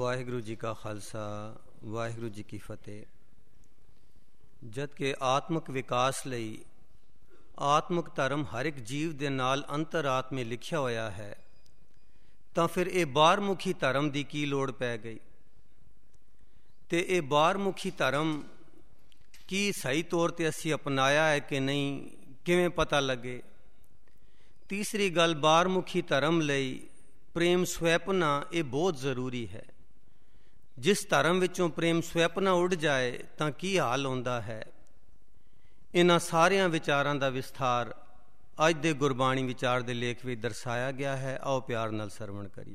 ਵਾਹਿਗੁਰੂ ਜੀ ਕਾ ਖਾਲਸਾ ਵਾਹਿਗੁਰੂ ਜੀ ਕੀ ਫਤਿਹ। ਜਦ ਕਿ ਆਤਮਿਕ ਵਿਕਾਸ ਲਈ ਆਤਮਿਕ ਧਰਮ ਹਰ ਇੱਕ ਜੀਵ ਦੇ ਨਾਲ ਅੰਤਰ-ਆਤਮੇ ਲਿਖਿਆ ਹੋਇਆ ਹੈ, ਤਾਂ ਫਿਰ ਇਹ ਬਾਹਰਮੁਖੀ ਧਰਮ ਦੀ ਕੀ ਲੋੜ ਪੈ ਗਈ? ਅਤੇ ਇਹ ਬਾਹਰਮੁਖੀ ਧਰਮ ਕੀ ਸਹੀ ਤੌਰ 'ਤੇ ਅਸੀਂ ਅਪਣਾਇਆ ਹੈ ਕਿ ਨਹੀਂ, ਕਿਵੇਂ ਪਤਾ ਲੱਗੇ? ਤੀਸਰੀ ਗੱਲ, ਬਾਹਰਮੁਖੀ ਧਰਮ ਲਈ ਪ੍ਰੇਮ ਸਵੈਪਨਾ ਇਹ ਬਹੁਤ ਜ਼ਰੂਰੀ ਹੈ। ਜਿਸ ਧਰਮ ਵਿੱਚੋਂ ਪ੍ਰੇਮ ਸਵੈਪਨਾ ਉੱਡ ਜਾਏ ਤਾਂ ਕੀ ਹਾਲ ਹੁੰਦਾ ਹੈ? ਇਹਨਾਂ ਸਾਰਿਆਂ ਵਿਚਾਰਾਂ ਦਾ ਵਿਸਥਾਰ ਅੱਜ ਦੇ ਗੁਰਬਾਣੀ ਵਿਚਾਰ ਦੇ ਲੇਖ ਵਿੱਚ ਦਰਸਾਇਆ ਗਿਆ ਹੈ। ਆਓ ਪਿਆਰ ਨਾਲ ਸਰਵਣ ਕਰੀਏ।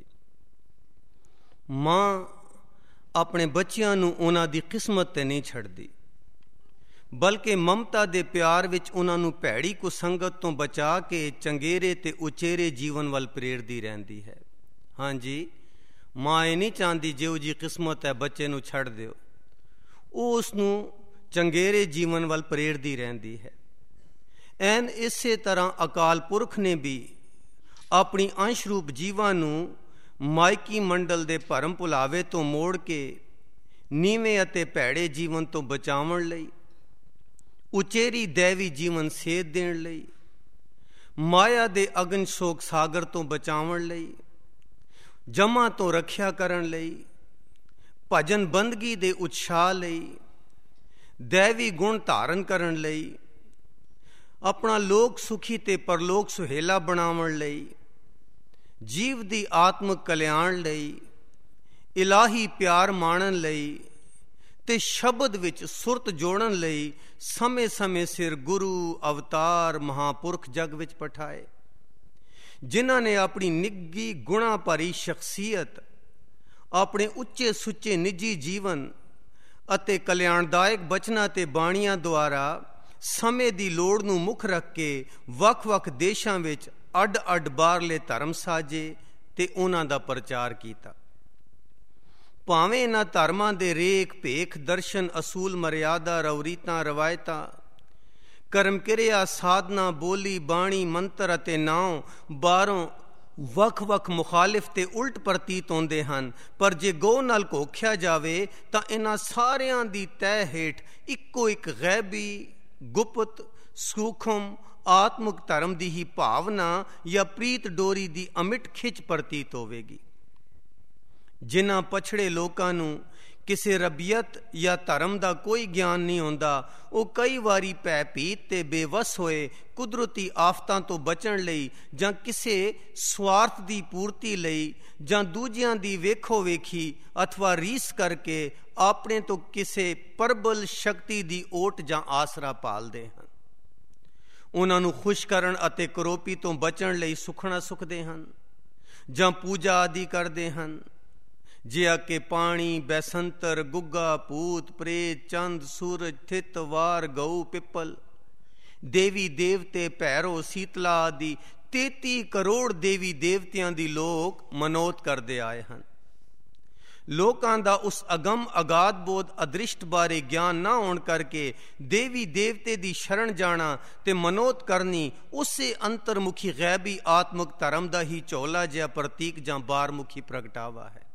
ਮਾਂ ਆਪਣੇ ਬੱਚਿਆਂ ਨੂੰ ਉਹਨਾਂ ਦੀ ਕਿਸਮਤ 'ਤੇ ਨਹੀਂ ਛੱਡਦੀ, ਬਲਕਿ ਮਮਤਾ ਦੇ ਪਿਆਰ ਵਿੱਚ ਉਹਨਾਂ ਨੂੰ ਭੈੜੀ ਕੁਸੰਗਤ ਤੋਂ ਬਚਾ ਕੇ ਚੰਗੇਰੇ ਤੇ ਉਚੇਰੇ ਜੀਵਨ ਵੱਲ ਪ੍ਰੇਰਦੀ ਰਹਿੰਦੀ ਹੈ। ਹਾਂਜੀ, ਮਾਂ ਇਹ ਨਹੀਂ ਚਾਹੁੰਦੀ ਜਿਹੋ ਜਿਹੀ ਕਿਸਮਤ ਹੈ ਬੱਚੇ ਨੂੰ ਛੱਡ ਦਿਓ, ਉਹ ਉਸ ਨੂੰ ਚੰਗੇਰੇ ਜੀਵਨ ਵੱਲ ਪ੍ਰੇਰਦੀ ਰਹਿੰਦੀ ਹੈ। ਐਨ ਇਸੇ ਤਰ੍ਹਾਂ ਅਕਾਲ ਪੁਰਖ ਨੇ ਵੀ ਆਪਣੀ ਅੰਸ਼ ਰੂਪ ਜੀਵਾਂ ਨੂੰ ਮਾਇਕੀ ਮੰਡਲ ਦੇ ਭਰਮ ਭੁਲਾਵੇ ਤੋਂ ਮੋੜ ਕੇ ਨੀਵੇਂ ਅਤੇ ਭੈੜੇ ਜੀਵਨ ਤੋਂ ਬਚਾਉਣ ਲਈ, ਉਚੇਰੀ ਦੈਵੀ ਜੀਵਨ ਸੇਧ ਦੇਣ ਲਈ, ਮਾਇਆ ਦੇ ਅਗਨ ਸ਼ੋਕ ਸਾਗਰ ਤੋਂ ਬਚਾਉਣ ਲਈ, ਜਮਾਂ ਤੋਂ ਰੱਖਿਆ ਕਰਨ ਲਈ, ਭਜਨ ਬੰਦਗੀ ਦੇ ਉਤਸ਼ਾਹ ਲਈ, ਦੈਵੀ ਗੁਣ ਧਾਰਨ ਕਰਨ ਲਈ, ਆਪਣਾ ਲੋਕ ਸੁਖੀ ਤੇ ਪਰਲੋਕ ਸੁਹੇਲਾ ਬਣਾਉਣ ਲਈ, ਜੀਵ ਦੀ ਆਤਮਿਕ ਕਲਿਆਣ ਲਈ, ਇਲਾਹੀ ਪਿਆਰ ਮਾਣਨ ਲਈ ਤੇ ਸ਼ਬਦ ਵਿੱਚ ਸੁਰਤ ਜੋੜਨ ਲਈ ਸਮੇਂ-ਸਮੇਂ ਸਿਰ ਗੁਰੂ, ਅਵਤਾਰ, ਮਹਾਂਪੁਰਖ ਜਗ ਵਿੱਚ ਪਠਾਏ, ਜਿਨ੍ਹਾਂ ਨੇ ਆਪਣੀ ਨਿੱਘੀ ਗੁਣਾ ਭਰੀ ਸ਼ਖਸੀਅਤ, ਆਪਣੇ ਉੱਚੇ ਸੁੱਚੇ ਨਿੱਜੀ ਜੀਵਨ ਅਤੇ ਕਲਿਆਣਦਾਇਕ ਬਚਨਾਂ ਤੇ ਬਾਣੀਆਂ ਦੁਆਰਾ ਸਮੇਂ ਦੀ ਲੋੜ ਨੂੰ ਮੁੱਖ ਰੱਖ ਕੇ ਵੱਖ-ਵੱਖ ਦੇਸ਼ਾਂ ਵਿੱਚ ਅੱਡ-ਅੱਡ ਬਾਹਰਲੇ ਧਰਮ ਸਾਜੇ ਤੇ ਉਹਨਾਂ ਦਾ ਪ੍ਰਚਾਰ ਕੀਤਾ। ਭਾਵੇਂ ਇਹਨਾਂ ਧਰਮਾਂ ਦੇ ਰੇਖ ਭੇਖ, ਦਰਸ਼ਨ, ਅਸੂਲ, ਮਰਿਆਦਾ, ਰਵਰੀਤਾਂ, ਰਵਾਇਤਾਂ, ਕਰਮ ਕਿਰਿਆ, ਸਾਧਨਾ, ਬੋਲੀ, ਬਾਣੀ, ਮੰਤਰ ਅਤੇ ਨਾਉ ਬਾਹਰੋਂ ਵੱਖ-ਵੱਖ ਮੁਖਾਲਿਫ ਤੇ ਉਲਟ ਪ੍ਰਤੀਤ ਹੁੰਦੇ ਹਨ, ਪਰ ਜੇ ਗਹੁ ਨਾਲ ਘੋਖਿਆ ਜਾਵੇ ਤਾਂ ਇਹਨਾਂ ਸਾਰਿਆਂ ਦੀ ਤਹਿ ਹੇਠ ਇੱਕੋ ਇੱਕ ਗੈਬੀ, ਗੁਪਤ, ਸੂਖਮ, ਆਤਮਿਕ ਧਰਮ ਦੀ ਹੀ ਭਾਵਨਾ ਜਾਂ ਪ੍ਰੀਤ ਡੋਰੀ ਦੀ ਅਮਿਟ ਖਿੱਚ ਪ੍ਰਤੀਤ ਹੋਵੇਗੀ। ਜਿਨ੍ਹਾਂ ਪਛੜੇ ਲੋਕਾਂ ਨੂੰ ਕਿਸੇ ਰਬੀਅਤ ਜਾਂ ਧਰਮ ਦਾ ਕੋਈ ਗਿਆਨ ਨਹੀਂ ਹੁੰਦਾ, ਉਹ ਕਈ ਵਾਰੀ ਭੈ ਭੀਤ ਤੇ ਬੇਵੱਸ ਹੋਏ ਕੁਦਰਤੀ ਆਫਤਾਂ ਤੋਂ ਬਚਣ ਲਈ ਜਾਂ ਕਿਸੇ ਸਵਾਰਥ ਦੀ ਪੂਰਤੀ ਲਈ ਜਾਂ ਦੂਜਿਆਂ ਦੀ ਵੇਖੋ ਵੇਖੀ ਅਥਵਾ ਰੀਸ ਕਰਕੇ ਆਪਣੇ ਤੋਂ ਕਿਸੇ ਪ੍ਰਬਲ ਸ਼ਕਤੀ ਦੀ ਓਟ ਜਾਂ ਆਸਰਾ ਭਾਲਦੇ ਹਨ। ਉਹਨਾਂ ਨੂੰ ਖੁਸ਼ ਕਰਨ ਅਤੇ ਕਰੋਪੀ ਤੋਂ ਬਚਣ ਲਈ ਸੁਖਣਾ ਸੁਖਦੇ ਹਨ ਜਾਂ ਪੂਜਾ ਆਦਿ ਕਰਦੇ ਹਨ, ਜਿਹਾ ਕਿ ਪਾਣੀ, ਬੈਸੰਤਰ, ਗੁੱਗਾ, ਭੂਤ, ਪ੍ਰੇਤ, ਚੰਦ, ਸੂਰਜ, ਥਿਤ, ਵਾਰ, ਗਊ, ਪਿੱਪਲ, ਦੇਵੀ ਦੇਵਤੇ, ਭੈਰੋ, ਸੀਤਲਾ ਆਦਿ 33 ਕਰੋੜ ਦੇਵੀ ਦੇਵਤਿਆਂ ਦੀ ਲੋਕ ਮਨੋਤ ਕਰਦੇ ਆਏ ਹਨ। ਲੋਕਾਂ ਦਾ ਉਸ ਅਗਮ ਅਗਾਧ ਬੋਧ ਅਦ੍ਰਿਸ਼ਟ ਬਾਰੇ ਗਿਆਨ ਨਾ ਹੋਣ ਕਰਕੇ ਦੇਵੀ ਦੇਵਤੇ ਦੀ ਸ਼ਰਨ ਜਾਣਾ ਤੇ ਮਨੋਤ ਕਰਨੀ ਉਸੇ ਅੰਤਰਮੁਖੀ ਗੈਬੀ ਆਤਮਿਕ ਧਰਮ ਦਾ ਹੀ ਝੋਲਾ ਜਿਹਾ ਪ੍ਰਤੀਕ ਜਾਂ ਬਾਹਰਮੁਖੀ ਪ੍ਰਗਟਾਵਾ ਹੈ।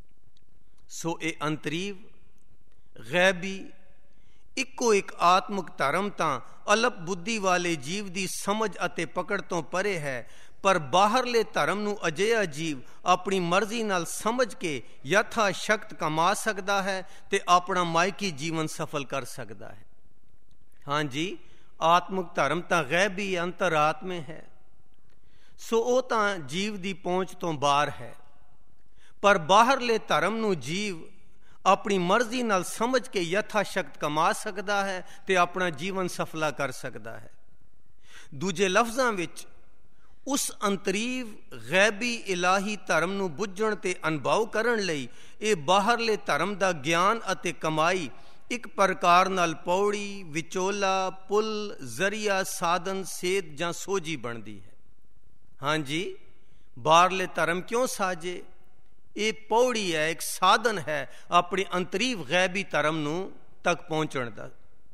ਸੋ ਇਹ ਅੰਤਰੀਵ, ਗੈਬੀ, ਇੱਕੋ ਇੱਕ ਆਤਮਿਕ ਧਰਮ ਤਾਂ ਅਲਪ ਬੁੱਧੀ ਵਾਲੇ ਜੀਵ ਦੀ ਸਮਝ ਅਤੇ ਪਕੜ ਤੋਂ ਪਰੇ ਹੈ, ਪਰ ਬਾਹਰਲੇ ਧਰਮ ਨੂੰ ਅਜਿਹਾ ਜੀਵ ਆਪਣੀ ਮਰਜ਼ੀ ਨਾਲ ਸਮਝ ਕੇ ਯਥਾ ਸ਼ਕਤ ਕਮਾ ਸਕਦਾ ਹੈ ਤੇ ਆਪਣਾ ਮਾਇਕੀ ਜੀਵਨ ਸਫਲ ਕਰ ਸਕਦਾ ਹੈ। ਹਾਂਜੀ, ਆਤਮਿਕ ਧਰਮ ਤਾਂ ਗੈਬੀ ਅੰਤਰ-ਆਤਮੇ ਹੈ, ਸੋ ਉਹ ਤਾਂ ਜੀਵ ਦੀ ਪਹੁੰਚ ਤੋਂ ਬਾਹਰ ਹੈ, ਪਰ ਬਾਹਰਲੇ ਧਰਮ ਨੂੰ ਜੀਵ ਆਪਣੀ ਮਰਜ਼ੀ ਨਾਲ ਸਮਝ ਕੇ ਯਥਾ ਸ਼ਕਤ ਕਮਾ ਸਕਦਾ ਹੈ ਤੇ ਆਪਣਾ ਜੀਵਨ ਸਫਲਾ ਕਰ ਸਕਦਾ ਹੈ। ਦੂਜੇ ਲਫ਼ਜ਼ਾਂ ਵਿੱਚ ਉਸ ਅੰਤਰੀਵ ਗੈਬੀ ਇਲਾਹੀ ਧਰਮ ਨੂੰ ਬੁੱਝਣ ਤੇ ਅਨੁਭਵ ਕਰਨ ਲਈ ਇਹ ਬਾਹਰਲੇ ਧਰਮ ਦਾ ਗਿਆਨ ਅਤੇ ਕਮਾਈ ਇੱਕ ਪ੍ਰਕਾਰ ਨਾਲ ਪੌੜੀ, ਵਿਚੋਲਾ, ਪੁੱਲ, ਜ਼ਰੀਆ, ਸਾਧਨ, ਸੇਧ ਜਾਂ ਸੋਝੀ ਬਣਦੀ ਹੈ। ਹਾਂਜੀ, ਬਾਹਰਲੇ ਧਰਮ ਕਿਉਂ ਸਾਜੇ? ਇਹ ਪੌੜੀ ਹੈ, ਇੱਕ ਸਾਧਨ ਹੈ ਆਪਣੀ ਅੰਤਰੀਵ ਗੈਬੀ ਧਰਮ ਨੂੰ ਤੱਕ ਪਹੁੰਚਣ ਦਾ।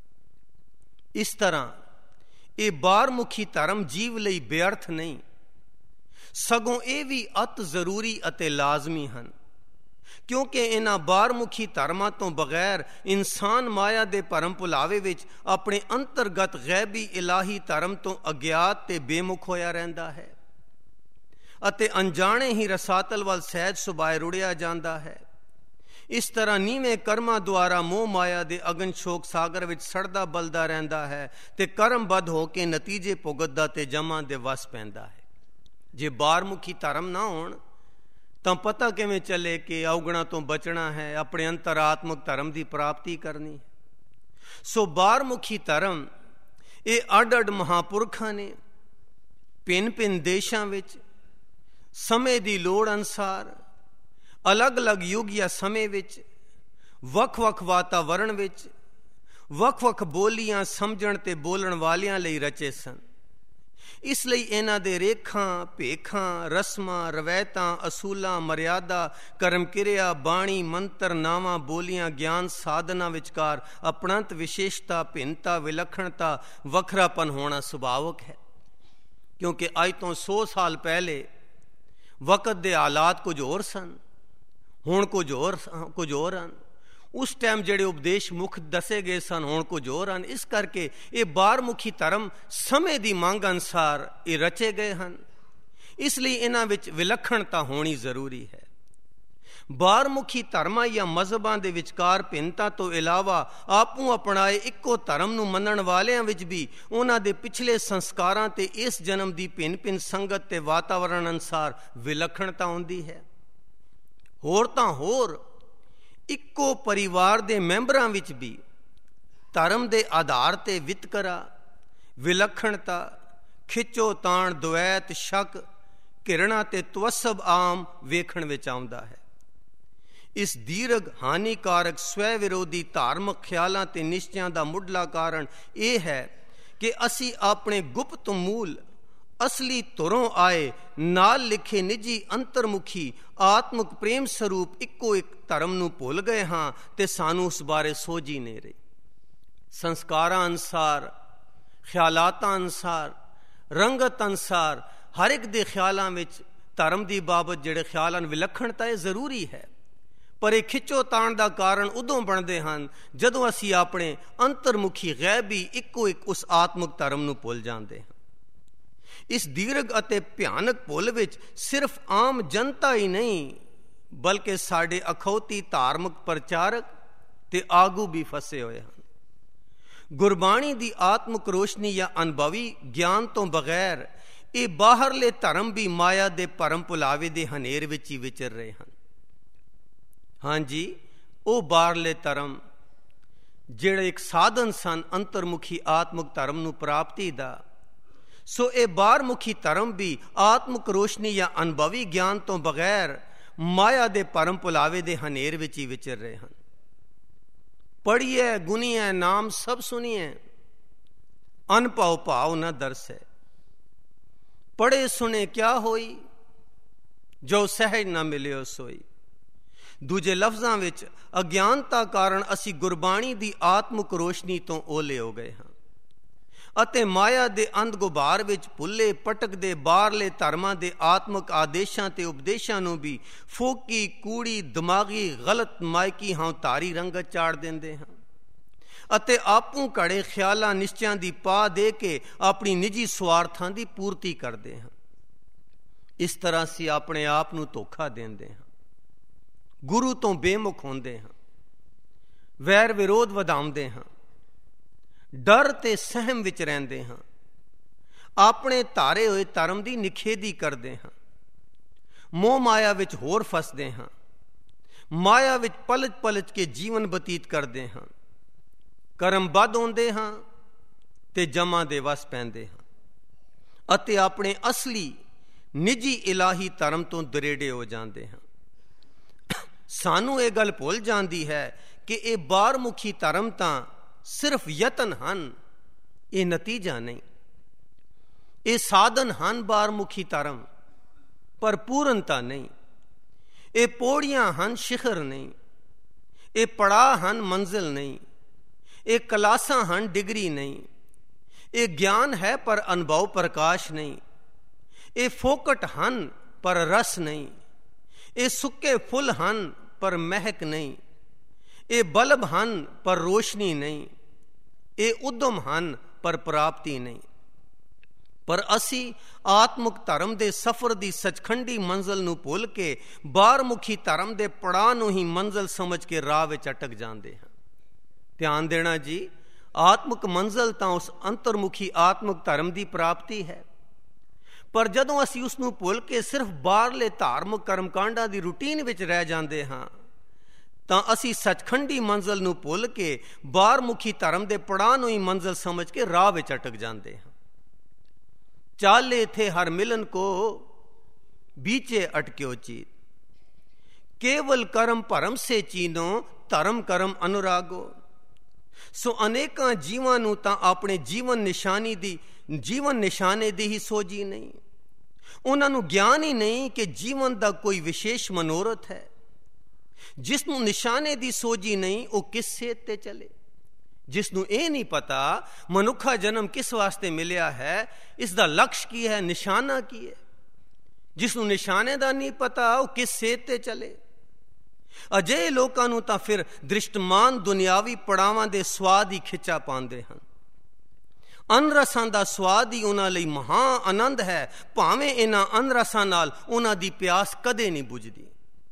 ਇਸ ਤਰ੍ਹਾਂ ਇਹ ਬਾਹਰਮੁਖੀ ਧਰਮ ਜੀਵ ਲਈ ਬੇਅਰਥ ਨਹੀਂ, ਸਗੋਂ ਇਹ ਵੀ ਅਤ ਜ਼ਰੂਰੀ ਅਤੇ ਲਾਜ਼ਮੀ ਹਨ। ਕਿਉਂਕਿ ਇਹਨਾਂ ਬਾਹਰਮੁਖੀ ਧਰਮਾਂ ਤੋਂ ਬਗੈਰ ਇਨਸਾਨ ਮਾਇਆ ਦੇ ਭਰਮ ਭੁਲਾਵੇ ਵਿੱਚ ਆਪਣੇ ਅੰਤਰਗਤ ਗੈਬੀ ਇਲਾਹੀ ਧਰਮ ਤੋਂ ਅਗਿਆਤ ਤੇ ਬੇਮੁਖ ਹੋਇਆ ਰਹਿੰਦਾ ਹੈ ਅਤੇ ਅਣਜਾਣੇ ਹੀ ਰਸਾਤਲ ਵੱਲ ਸਹਿਜ ਸੁਭਾਏ ਰੁੜਿਆ ਜਾਂਦਾ ਹੈ। ਇਸ ਤਰ੍ਹਾਂ ਨੀਵੇਂ ਕਰਮਾਂ ਦੁਆਰਾ ਮੋਹ ਮਾਇਆ ਦੇ ਅਗਨ ਸ਼ੋਕ ਸਾਗਰ ਵਿੱਚ ਸੜਦਾ ਬਲਦਾ ਰਹਿੰਦਾ ਹੈ ਤੇ ਕਰਮਬੱਧ ਹੋ ਕੇ ਨਤੀਜੇ ਭੁਗਤਦਾ ਤੇ ਜਮਾਂ ਦੇ ਵਸ ਪੈਂਦਾ ਹੈ। ਜੇ ਬਾਹਰਮੁਖੀ ਧਰਮ ਨਾ ਹੋਣ ਤਾਂ ਪਤਾ ਕਿਵੇਂ ਚੱਲੇ ਕਿ ਔਗਣਾਂ ਤੋਂ ਬਚਣਾ ਹੈ, ਆਪਣੇ ਅੰਤਰਾਤਮਕ ਧਰਮ ਦੀ ਪ੍ਰਾਪਤੀ ਕਰਨੀ ਹੈ। ਸੋ ਬਾਹਰਮੁਖੀ ਧਰਮ ਇਹ ਅੱਡ-ਅੱਡ ਮਹਾਂਪੁਰਖਾਂ ਨੇ ਭਿੰਨ-ਭਿੰਨ ਦੇਸ਼ਾਂ ਵਿੱਚ ਸਮੇਂ ਦੀ ਲੋੜ ਅਨੁਸਾਰ ਅਲੱਗ-ਅਲੱਗ ਯੁੱਗ ਜਾਂ ਸਮੇਂ ਵਿੱਚ ਵੱਖ-ਵੱਖ ਵਾਤਾਵਰਣ ਵਿੱਚ ਵੱਖ-ਵੱਖ ਬੋਲੀਆਂ ਸਮਝਣ ਤੇ ਬੋਲਣ ਵਾਲਿਆਂ ਲਈ ਰਚੇ ਸਨ। ਇਸ ਲਈ ਇਹਨਾਂ ਦੇ ਰੇਖਾਂ, ਭੇਖਾਂ, ਰਸਮਾਂ, ਰਵਾਇਤਾਂ, ਅਸੂਲਾਂ, ਮਰਿਆਦਾ, ਕਰਮ ਕਿਰਿਆ, ਬਾਣੀ, ਮੰਤਰ, ਨਾਵਾਂ, ਬੋਲੀਆਂ, ਗਿਆਨ ਸਾਧਨਾ ਵਿਚਕਾਰ ਅਪਣੰਤ ਵਿਸ਼ੇਸ਼ਤਾ, ਭਿੰਨਤਾ, ਵਿਲੱਖਣਤਾ, ਵੱਖਰਾਪਨ ਹੋਣਾ ਸੁਭਾਵਕ ਹੈ। ਕਿਉਂਕਿ ਅੱਜ ਤੋਂ 100 ਸਾਲ ਪਹਿਲੇ ਵਕਤ ਦੇ ਹਾਲਾਤ ਕੁਝ ਹੋਰ ਸਨ, ਹੁਣ ਕੁਝ ਹੋਰ ਹਨ। ਉਸ ਟਾਈਮ ਜਿਹੜੇ ਉਪਦੇਸ਼ ਮੁੱਖ ਦੱਸੇ ਗਏ ਸਨ, ਹੁਣ ਕੁਝ ਹੋਰ ਹਨ। ਇਸ ਕਰਕੇ ਇਹ ਬਾਹਰਮੁਖੀ ਧਰਮ ਸਮੇਂ ਦੀ ਮੰਗ ਅਨੁਸਾਰ ਇਹ ਰਚੇ ਗਏ ਹਨ। ਇਸ ਲਈ ਇਹਨਾਂ ਵਿੱਚ ਵਿਲੱਖਣਤਾ ਹੋਣੀ ਜ਼ਰੂਰੀ ਹੈ। ਬਾਹਰਮੁਖੀ ਧਰਮਾਂ ਜਾਂ ਮਜ਼ਹਬਾਂ ਦੇ ਵਿਚਕਾਰ ਭਿੰਨਤਾ ਤੋਂ ਇਲਾਵਾ ਆਪੂ ਅਪਣਾਏ ਇੱਕੋ ਧਰਮ ਨੂੰ ਮੰਨਣ ਵਾਲਿਆਂ ਵਿੱਚ ਵੀ ਉਹਨਾਂ ਦੇ ਪਿਛਲੇ ਸੰਸਕਾਰਾਂ ਤੇ ਇਸ ਜਨਮ ਦੀ ਭਿੰਨ-ਭਿੰਨ ਸੰਗਤ ਤੇ ਵਾਤਾਵਰਣ ਅਨੁਸਾਰ ਵਿਲੱਖਣਤਾ ਹੁੰਦੀ ਹੈ। ਹੋਰ ਤਾਂ ਹੋਰ ਇੱਕੋ ਪਰਿਵਾਰ ਦੇ ਮੈਂਬਰਾਂ ਵਿੱਚ ਵੀ ਧਰਮ ਦੇ ਆਧਾਰ ਤੇ ਵਿਤਕਰਾ, ਵਿਲੱਖਣਤਾ, ਖਿੱਚੋ ਤਾਣ, ਦੁਐਤ, ਸ਼ੱਕ, ਘਿਰਣਾ ਤੇ ਤਵੱਸਬ ਆਮ ਵੇਖਣ ਵਿੱਚ ਆਉਂਦਾ ਹੈ। ਇਸ ਦੀਰਘ ਹਾਨੀਕਾਰਕ ਸਵੈ ਵਿਰੋਧੀ ਧਾਰਮਿਕ ਖਿਆਲਾਂ ਤੇ ਨਿਸ਼ਚਿਆਂ ਦਾ ਮੁੱਢਲਾ ਕਾਰਨ ਇਹ ਹੈ ਕਿ ਅਸੀਂ ਆਪਣੇ ਗੁਪਤ ਮੂਲ ਅਸਲੀ ਧੁਰੋਂ ਆਏ ਨਾਲ ਲਿਖੇ ਨਿੱਜੀ ਅੰਤਰਮੁਖੀ ਆਤਮਿਕ ਪ੍ਰੇਮ ਸਰੂਪ ਇੱਕੋ ਇੱਕ ਧਰਮ ਨੂੰ ਭੁੱਲ ਗਏ ਹਾਂ ਤੇ ਸਾਨੂੰ ਉਸ ਬਾਰੇ ਸੋਝ ਹੀ ਨਹੀਂ ਰਹੀ। ਸੰਸਕਾਰਾਂ ਅਨੁਸਾਰ, ਖਿਆਲਾਤਾਂ ਅਨੁਸਾਰ, ਰੰਗਤ ਅਨੁਸਾਰ ਹਰ ਇੱਕ ਦੇ ਖਿਆਲਾਂ ਵਿੱਚ ਧਰਮ ਦੀ ਬਾਬਤ ਜਿਹੜੇ ਖਿਆਲ ਹਨ ਵਿਲੱਖਣਤਾ ਇਹ ਜ਼ਰੂਰੀ ਹੈ। ਪਰ ਇਹ ਖਿੱਚੋ ਤਾਣ ਦਾ ਕਾਰਨ ਉਦੋਂ ਬਣਦੇ ਹਨ ਜਦੋਂ ਅਸੀਂ ਆਪਣੇ ਅੰਤਰਮੁਖੀ ਗੈਬੀ ਇੱਕੋ ਇੱਕ ਉਸ ਆਤਮਿਕ ਧਰਮ ਨੂੰ ਭੁੱਲ ਜਾਂਦੇ ਹਾਂ। ਇਸ ਦੀਰਘ ਅਤੇ ਭਿਆਨਕ ਭੁੱਲ ਵਿੱਚ ਸਿਰਫ ਆਮ ਜਨਤਾ ਹੀ ਨਹੀਂ ਬਲਕਿ ਸਾਡੇ ਅਖੌਤੀ ਧਾਰਮਿਕ ਪ੍ਰਚਾਰਕ ਤੇ ਆਗੂ ਵੀ ਫਸੇ ਹੋਏ ਹਨ। ਗੁਰਬਾਣੀ ਦੀ ਆਤਮਿਕ ਰੋਸ਼ਨੀ ਜਾਂ ਅਨੁਭਵੀ ਗਿਆਨ ਤੋਂ ਬਗੈਰ ਇਹ ਬਾਹਰਲੇ ਧਰਮ ਵੀ ਮਾਇਆ ਦੇ ਭਰਮ ਭੁਲਾਵੇ ਦੇ ਹਨੇਰ ਵਿੱਚ ਹੀ ਵਿਚਰ ਰਹੇ ਹਨ। ਹਾਂਜੀ, ਉਹ ਬਾਹਰਲੇ ਧਰਮ ਜਿਹੜੇ ਇੱਕ ਸਾਧਨ ਸਨ ਅੰਤਰਮੁਖੀ ਆਤਮਿਕ ਧਰਮ ਨੂੰ ਪ੍ਰਾਪਤੀ ਦਾ, ਸੋ ਇਹ ਬਾਹਰਮੁਖੀ ਧਰਮ ਵੀ ਆਤਮਿਕ ਰੋਸ਼ਨੀ ਜਾਂ ਅਨੁਭਵੀ ਗਿਆਨ ਤੋਂ ਬਗੈਰ ਮਾਇਆ ਦੇ ਭਰਮ ਭੁਲਾਵੇ ਦੇ ਹਨੇਰ ਵਿੱਚ ਹੀ ਵਿਚਰ ਰਹੇ ਹਨ। ਪੜ੍ਹੀਏ, ਗੁਨੀਏ, ਨਾਮ ਸਭ ਸੁਣੀਏ, ਅਨਭਉ ਭਾਵ ਨਾ ਦਰਸੈ। ਪੜ੍ਹੇ ਸੁਣੇ ਕਿਆ ਹੋਈ, ਜੋ ਸਹਿਜ ਨਾ ਮਿਲਿਓ ਸੋਈ। ਦੂਜੇ ਲਫ਼ਜ਼ਾਂ ਵਿੱਚ ਅਗਿਆਨਤਾ ਕਾਰਨ ਅਸੀਂ ਗੁਰਬਾਣੀ ਦੀ ਆਤਮਿਕ ਰੋਸ਼ਨੀ ਤੋਂ ਓਲੇ ਹੋ ਗਏ ਹਾਂ ਅਤੇ ਮਾਇਆ ਦੇ ਅੰਧ ਗੁਬਾਰ ਵਿੱਚ ਭੁੱਲੇ ਭਟਕਦੇ ਬਾਹਰਲੇ ਧਰਮਾਂ ਦੇ ਆਤਮਿਕ ਆਦੇਸ਼ਾਂ ਤੇ ਉਪਦੇਸ਼ਾਂ ਨੂੰ ਵੀ ਫੋਕੀ, ਕੂੜੀ, ਦਿਮਾਗੀ, ਗਲਤ ਮਾਇਕੀ ਹੰਕਾਰੀ ਰੰਗਤ ਚਾੜ ਦਿੰਦੇ ਹਾਂ ਅਤੇ ਆਪੂ ਘੜੇ ਖਿਆਲਾਂ ਨਿਸ਼ਚਿਆਂ ਦੀ ਪਾ ਦੇ ਕੇ ਆਪਣੀ ਨਿੱਜੀ ਸਵਾਰਥਾਂ ਦੀ ਪੂਰਤੀ ਕਰਦੇ ਹਾਂ। ਇਸ ਤਰ੍ਹਾਂ ਅਸੀਂ ਆਪਣੇ ਆਪ ਨੂੰ ਧੋਖਾ ਦਿੰਦੇ ਹਾਂ, ਗੁਰੂ ਤੋਂ ਬੇਮੁਖ ਹੁੰਦੇ ਹਾਂ, ਵੈਰ ਵਿਰੋਧ ਵਧਾਉਂਦੇ ਹਾਂ, ਡਰ ਤੇ ਸਹਿਮ ਵਿੱਚ ਰਹਿੰਦੇ ਹਾਂ, ਆਪਣੇ ਧਾਰੇ ਹੋਏ ਧਰਮ ਦੀ ਨਿਖੇਧੀ ਕਰਦੇ ਹਾਂ, ਮੋਹ ਮਾਇਆ ਵਿੱਚ ਹੋਰ ਫਸਦੇ ਹਾਂ, ਮਾਇਆ ਵਿੱਚ ਪਲਚ ਪਲਚ ਕੇ ਜੀਵਨ ਬਤੀਤ ਕਰਦੇ ਹਾਂ, ਕਰਮਬੱਧ ਹੁੰਦੇ ਹਾਂ ਤੇ ਜਮਾਂ ਦੇ ਵਸ ਪੈਂਦੇ ਹਾਂ ਅਤੇ ਆਪਣੇ ਅਸਲੀ ਨਿੱਜੀ ਇਲਾਹੀ ਧਰਮ ਤੋਂ ਦਰੇੜੇ ਹੋ ਜਾਂਦੇ ਹਾਂ। ਸਾਨੂੰ ਇਹ ਗੱਲ ਭੁੱਲ ਜਾਂਦੀ ਹੈ ਕਿ ਇਹ ਬਾਹਰਮੁਖੀ ਧਰਮ ਤਾਂ ਸਿਰਫ ਯਤਨ ਹਨ, ਇਹ ਨਤੀਜਾ ਨਹੀਂ। ਇਹ ਸਾਧਨ ਹਨ ਬਾਹਰਮੁਖੀ ਧਰਮ, ਪਰ ਪੂਰਨਤਾ ਨਹੀਂ। ਇਹ ਪੌੜੀਆਂ ਹਨ, ਸ਼ਿਖਰ ਨਹੀਂ। ਇਹ ਪੜਾਅ ਹਨ, ਮੰਜ਼ਿਲ ਨਹੀਂ। ਇਹ ਕਲਾਸਾਂ ਹਨ, ਡਿਗਰੀ ਨਹੀਂ। ਇਹ ਗਿਆਨ ਹੈ ਪਰ ਅਨੁਭਵ ਪ੍ਰਕਾਸ਼ ਨਹੀਂ। ਇਹ ਫੋਕਟ ਹਨ ਪਰ ਰਸ ਨਹੀਂ। ਇਹ ਸੁੱਕੇ ਫੁੱਲ ਹਨ ਪਰ ਮਹਿਕ ਨਹੀਂ, ਇਹ ਬਲਬ ਹਨ ਪਰ ਰੋਸ਼ਨੀ ਨਹੀਂ, ਇਹ ਉਦਮ ਹਨ ਪਰ ਪ੍ਰਾਪਤੀ ਨਹੀਂ। ਪਰ ਅਸੀਂ ਆਤਮਿਕ ਧਰਮ ਦੇ ਸਫ਼ਰ ਦੀ ਸੱਚਖੰਡੀ ਮੰਜ਼ਲ ਨੂੰ ਭੁੱਲ ਕੇ ਬਾਹਰਮੁਖੀ ਧਰਮ ਦੇ ਪੜਾਅ ਨੂੰ ਹੀ ਮੰਜ਼ਲ ਸਮਝ ਕੇ ਰਾਹ ਵਿੱਚ ਅਟਕ ਜਾਂਦੇ ਹਾਂ। ਧਿਆਨ ਦੇਣਾ ਜੀ, ਆਤਮਿਕ ਮੰਜ਼ਲ ਤਾਂ ਉਸ ਅੰਤਰਮੁਖੀ ਆਤਮਿਕ ਧਰਮ ਦੀ ਪ੍ਰਾਪਤੀ ਹੈ, ਪਰ ਜਦੋਂ ਅਸੀਂ ਉਸ ਨੂੰ ਭੁੱਲ ਕੇ ਸਿਰਫ ਬਾਹਰਲੇ ਧਾਰਮਿਕ ਕਰਮਕਾਂਡਾਂ ਦੀ ਰੂਟੀਨ ਵਿੱਚ ਰਹਿ ਜਾਂਦੇ ਹਾਂ ਤਾਂ ਅਸੀਂ ਸੱਚਖੰਡੀ ਮੰਜ਼ਲ ਨੂੰ ਭੁੱਲ ਕੇ ਬਾਹਰਮੁਖੀ ਧਰਮ ਦੇ ਪੜਾਅ ਨੂੰ ਹੀ ਮੰਜ਼ਲ ਸਮਝ ਕੇ ਰਾਹ ਵਿੱਚ ਅਟਕ ਜਾਂਦੇ ਹਾਂ। ਚਾਲੇ ਥੇ ਹਰ ਮਿਲਨ ਕੋ बीचे अटक्यो चीत, केवल कर्म भरम से चीनो धर्म कर्म अनुरागो। सो अनेकां जीवां नूं तां अपने जीवन निशाने दी ही सोझी नहीं, उन्हां नूं ज्ञान ही नहीं कि जीवन दा कोई विशेष मनोरथ है। जिसनूं निशाने दी सोझी नहीं वो किस सेध ते चले। जिसनूं ये नहीं पता मनुखा जन्म किस वास्ते मिलिया है, इसका लक्ष्य की है, निशाना की है, जिसनूं निशाने दा नहीं पता वो किस सेध ते चले। अजे लोकां नूं तां फिर दृष्टमान दुनियावी पड़ावां दे स्वाद ही खिचा पांदे हन। अनरसां दा स्वाद ही उन्हां लई महा आनंद है, भावें इन्हां अनरसां नाल उन्हां दी प्यास कदे नहीं बुझदी।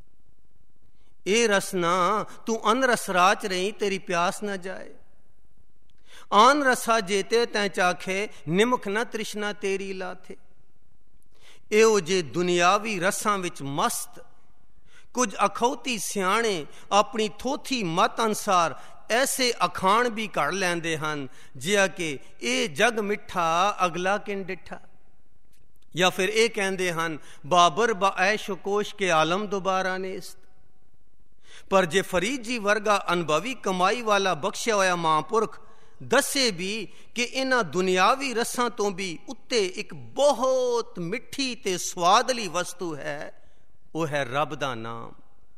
ए रसना तू अनरस राच रही, तेरी प्यास न जाए। आन रसा जेते तैं चाखे, निमख न तृष्णा तेरी लाथे। एहो जे दुनियावी रसां विच मस्त कुछ अखौती सियाणे अपनी थोथी मत अनुसार ऐसे अखाण भी कढ़ लैंदे हन जिया कि ए जग मिठा अगला किन डिठा। या फिर ये कहंदे हन बाबर बा ऐशो कोश के आलम दोबारा नेस्त। पर जे फरीद जी वर्गा अनुभवी कमाई वाला बख्शिया होया महापुरख दसे भी कि इन्हां दुनियावी रसां तो भी उत्ते एक बहुत मिठी ते स्वादली वस्तु है, वो है रब दा नाम।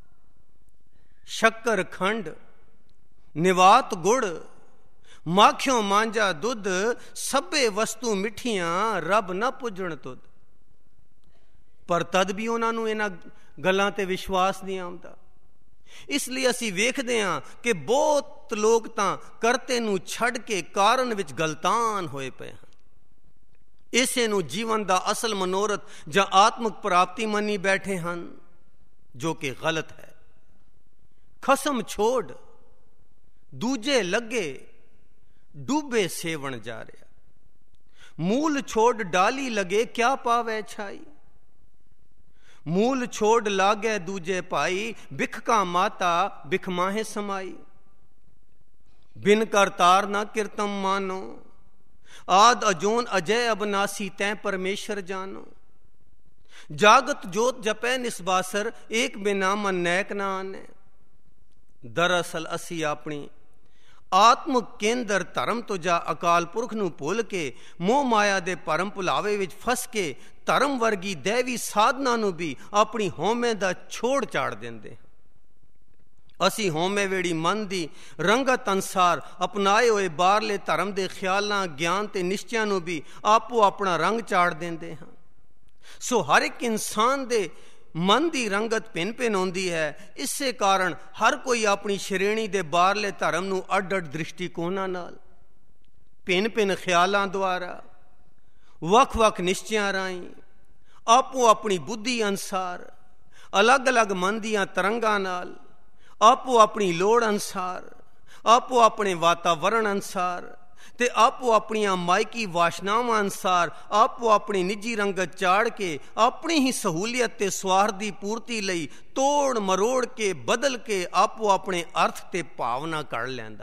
शक्कर खंड निवात गुड़ माखियों मांझा दुध, सभे वस्तु मिठियां रब न पुजण तुद। पर तद भी उन्हां नूं इन्हां गल्लां ते विश्वास नहीं आउंदा। इसलिए असी वेखदे हां कि बहुत लोग तां करते नूं छड़ के कारण विच गलतान होए पे हन। इसे नूं जीवन दा असल मनोरथ जां आत्मिक प्राप्ति मनी बैठे हन, जो कि गलत है। खसम छोड़ दूजे लगे डूबे सेवन जा रहा। मूल छोड़ डाली लगे क्या पावे छाई। मूल छोड़ लागे दूजे पाई, बिख का माता बिख माहे समाई। बिन करतार ना कीर्तम मानो, आद अजोन अजय अबनासी तै परमेश्वर जानो। जागत जोत जपै निस्बासर, एक बिना मन नैक ना आने। दरअसल असी अपनी आत्मक केंद्र धर्म तो जा अकाल पुरख नूं भुल के मोह माया दे भरम भुलावे विच फस के धर्म वर्गी दैवी साधना नूं भी अपनी होमे दा छोड़ चाड़ देंदे। असी होमे वेड़ी मन दी रंगत अनुसार अपनाए हुए बाहरले धर्म दे ख्यालां ज्ञान ते निश्चयां नूं भी आपो अपना रंग चाड़ देंदे हां। सो हर एक इंसान दे मन की रंगत भिन्न भिन्न होंदी है। इसे कारण हर कोई अपनी श्रेणी दे बाहरले धर्म नूं अड अड दृष्टिकोणां नाल भिन्न भिन्न ख्यालां द्वारा वख वख निश्चयां राहीं आपो अपनी बुद्धि अनुसार अलग अलग मन दियां तरंगां नाल आपो अपनी लोड़ अनुसार आपो अपने वातावरण अनुसार ते आपो अपनियां मायकी वासनावां अनुसार आपो अपनी निजी रंगत चाड़ के अपनी ही सहूलियत ते स्वार्थ दी पूर्ति लई तोड़ मरोड़ के बदल के आपो अपने अर्थ ते भावना कढ़ लैंदा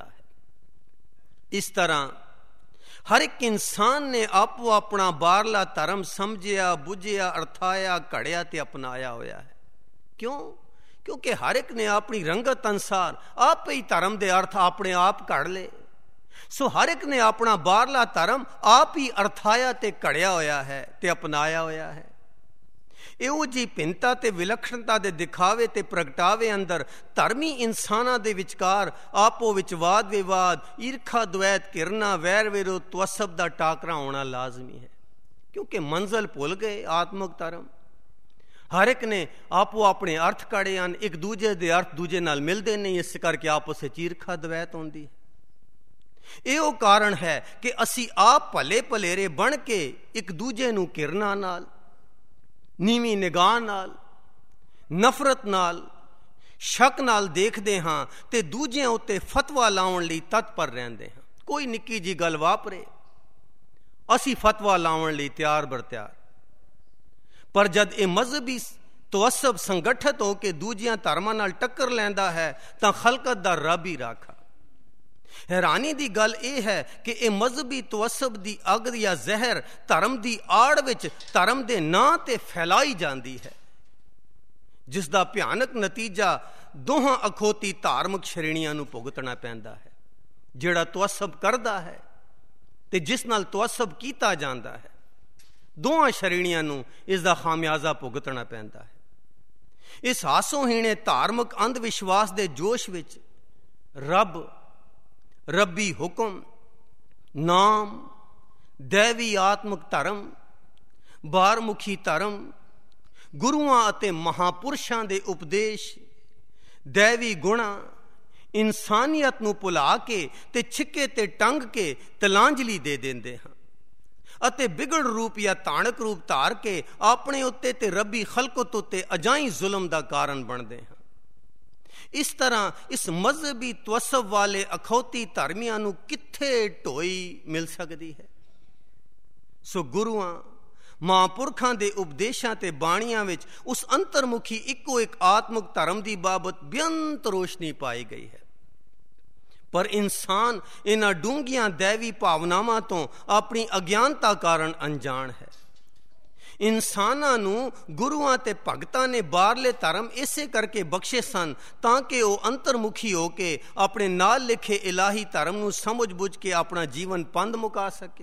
है। इस तरह हर एक इंसान ने आपो अपना बाहरला धर्म समझिया बुझिया अर्थाया घड़िया ते अपनाया होया है। क्यों? क्योंकि हर एक ने अपनी रंगत अनुसार आप ही धर्म दे अर्थ अपने आप घड़ ले। सो हर एक ने अपना बाहरला धर्म आप ही अर्थाया ते घड़िया होया है ते अपनाया होया है। इहो जी भिन्नता ते विलक्षणता दे दिखावे ते प्रगटावे अंदर धर्मी इंसानां दे विचकार आपो विच वाद विवाद ईर्खा द्वैत घिरना वैर विरोध तवस्सब दा टाकरा होना लाजमी है। क्योंकि मंजिल भुल गए आत्मक धर्म। ਹਰ ਇੱਕ ਨੇ ਆਪੋ ਆਪਣੇ ਅਰਥ ਕਾੜੇ ਹਨ, ਇੱਕ ਦੂਜੇ ਦੇ ਅਰਥ ਦੂਜੇ ਨਾਲ ਮਿਲਦੇ ਨਹੀਂ, ਇਸ ਕਰਕੇ ਆਪਸ ਵਿੱਚ ਈਰਖਾ ਦਵੈਤ ਹੁੰਦੀ ਹੈ। ਇਹ ਉਹ ਕਾਰਨ ਹੈ ਕਿ ਅਸੀਂ ਆਪ ਭਲੇ ਭਲੇਰੇ ਬਣ ਕੇ ਇੱਕ ਦੂਜੇ ਨੂੰ ਘਿਰਨਾ ਨਾਲ, ਨੀਵੀਂ ਨਿਗਾਹ ਨਾਲ, ਨਫ਼ਰਤ ਨਾਲ, ਸ਼ੱਕ ਨਾਲ ਦੇਖਦੇ ਹਾਂ ਤੇ ਦੂਜਿਆਂ ਉੱਤੇ ਫਤਵਾ ਲਾਉਣ ਲਈ ਤਤਪਰ ਰਹਿੰਦੇ ਹਾਂ। ਕੋਈ ਨਿੱਕੀ ਜੀ ਗੱਲ ਵਾਪਰੇ, ਅਸੀਂ ਫਤਵਾ ਲਾਉਣ ਲਈ ਤਿਆਰ ਬਰ ਤਿਆਰ। ਪਰ ਜਦ ਇਹ ਮਜ਼ਹਬੀ ਤਵੱਸਬ ਸੰਗਠਿਤ ਹੋ ਕੇ ਦੂਜਿਆਂ ਧਰਮਾਂ ਨਾਲ ਟੱਕਰ ਲੈਂਦਾ ਹੈ ਤਾਂ ਖਲਕਤ ਦਾ ਰੱਬ ਹੀ ਰਾਖਾ। ਹੈਰਾਨੀ ਦੀ ਗੱਲ ਇਹ ਹੈ ਕਿ ਇਹ ਮਜ਼ਹਬੀ ਤਵੱਸਬ ਦੀ ਅੱਗ ਜਾਂ ਜ਼ਹਿਰ ਧਰਮ ਦੀ ਆੜ ਵਿੱਚ ਧਰਮ ਦੇ ਨਾਂ ਤੇ ਫੈਲਾਈ ਜਾਂਦੀ ਹੈ, ਜਿਸ ਦਾ ਭਿਆਨਕ ਨਤੀਜਾ ਦੋਹਾਂ ਅਖੌਤੀ ਧਾਰਮਿਕ ਸ਼੍ਰੇਣੀਆਂ ਨੂੰ ਭੁਗਤਣਾ ਪੈਂਦਾ ਹੈ। ਜਿਹੜਾ ਤਵੱਸਬ ਕਰਦਾ ਹੈ ਤੇ ਜਿਸ ਨਾਲ ਤਵੱਸਬ ਕੀਤਾ ਜਾਂਦਾ ਹੈ, ਦੋਹਾਂ ਸ਼੍ਰੇਣੀਆਂ ਨੂੰ ਇਸ ਦਾ ਖਾਮਿਆਜ਼ਾ ਭੁਗਤਣਾ ਪੈਂਦਾ ਹੈ। ਇਸ ਹਾਸੋਹੀਣੇ ਧਾਰਮਿਕ ਅੰਧ ਵਿਸ਼ਵਾਸ ਦੇ ਜੋਸ਼ ਵਿੱਚ ਰੱਬ, ਰੱਬੀ ਹੁਕਮ, ਨਾਮ, ਦੈਵੀ ਆਤਮਿਕ ਧਰਮ, ਬਾਰਮੁਖੀ ਧਰਮ, ਗੁਰੂਆਂ ਅਤੇ ਮਹਾਪੁਰਸ਼ਾਂ ਦੇ ਉਪਦੇਸ਼, ਦੈਵੀ ਗੁਣਾਂ, ਇਨਸਾਨੀਅਤ ਨੂੰ ਭੁਲਾ ਕੇ ਤੇ ਛਿੱਕੇ ਤੇ ਟੰਗ ਕੇ ਤਲਾਂਜਲੀ ਦੇ ਦਿੰਦੇ ਹਾਂ ਅਤੇ ਬਿਗੜ ਰੂਪ ਜਾਂ ਤਾਣਕ ਰੂਪ ਧਾਰ ਕੇ ਆਪਣੇ ਉੱਤੇ ਤੇ ਰੱਬੀ ਖਲਕਤ ਉੱਤੇ ਅਜਾਈਂ ਜ਼ੁਲਮ ਦਾ ਕਾਰਨ ਬਣਦੇ ਹਾਂ। ਇਸ ਤਰ੍ਹਾਂ ਇਸ ਮਜ਼ਹਬੀ ਤਵੱਸਬ ਵਾਲੇ ਅਖੌਤੀ ਧਰਮੀਆਂ ਨੂੰ ਕਿੱਥੇ ਢੋਈ ਮਿਲ ਸਕਦੀ ਹੈ? ਸੋ ਗੁਰੂਆਂ, ਮਹਾਂਪੁਰਖਾਂ ਦੇ ਉਪਦੇਸ਼ਾਂ ਤੇ ਬਾਣੀਆਂ ਵਿੱਚ ਉਸ ਅੰਤਰਮੁਖੀ ਇੱਕੋ ਇੱਕ ਆਤਮਿਕ ਧਰਮ ਦੀ ਬਾਬਤ ਬੇਅੰਤ ਰੋਸ਼ਨੀ ਪਾਈ ਗਈ ਹੈ। ਪਰ ਇਨਸਾਨ ਇਹਨਾਂ ਡੂੰਘੀਆਂ ਦੈਵੀ ਭਾਵਨਾਵਾਂ ਤੋਂ ਆਪਣੀ ਅਗਿਆਨਤਾ ਕਾਰਨ ਅਣਜਾਣ ਹੈ। ਇਨਸਾਨਾਂ ਨੂੰ ਗੁਰੂਆਂ ਤੇ ਭਗਤਾਂ ਨੇ ਬਾਹਰਲੇ ਧਰਮ ਇਸੇ ਕਰਕੇ ਬਖਸ਼ੇ ਸਨ ਤਾਂ ਕਿ ਉਹ ਅੰਤਰਮੁਖੀ ਹੋ ਕੇ ਆਪਣੇ ਨਾਲ ਲਿਖੇ ਇਲਾਹੀ ਧਰਮ ਨੂੰ ਸਮਝ ਬੁੱਝ ਕੇ ਆਪਣਾ ਜੀਵਨ ਪੰਧ ਮੁਕਾ ਸਕੇ।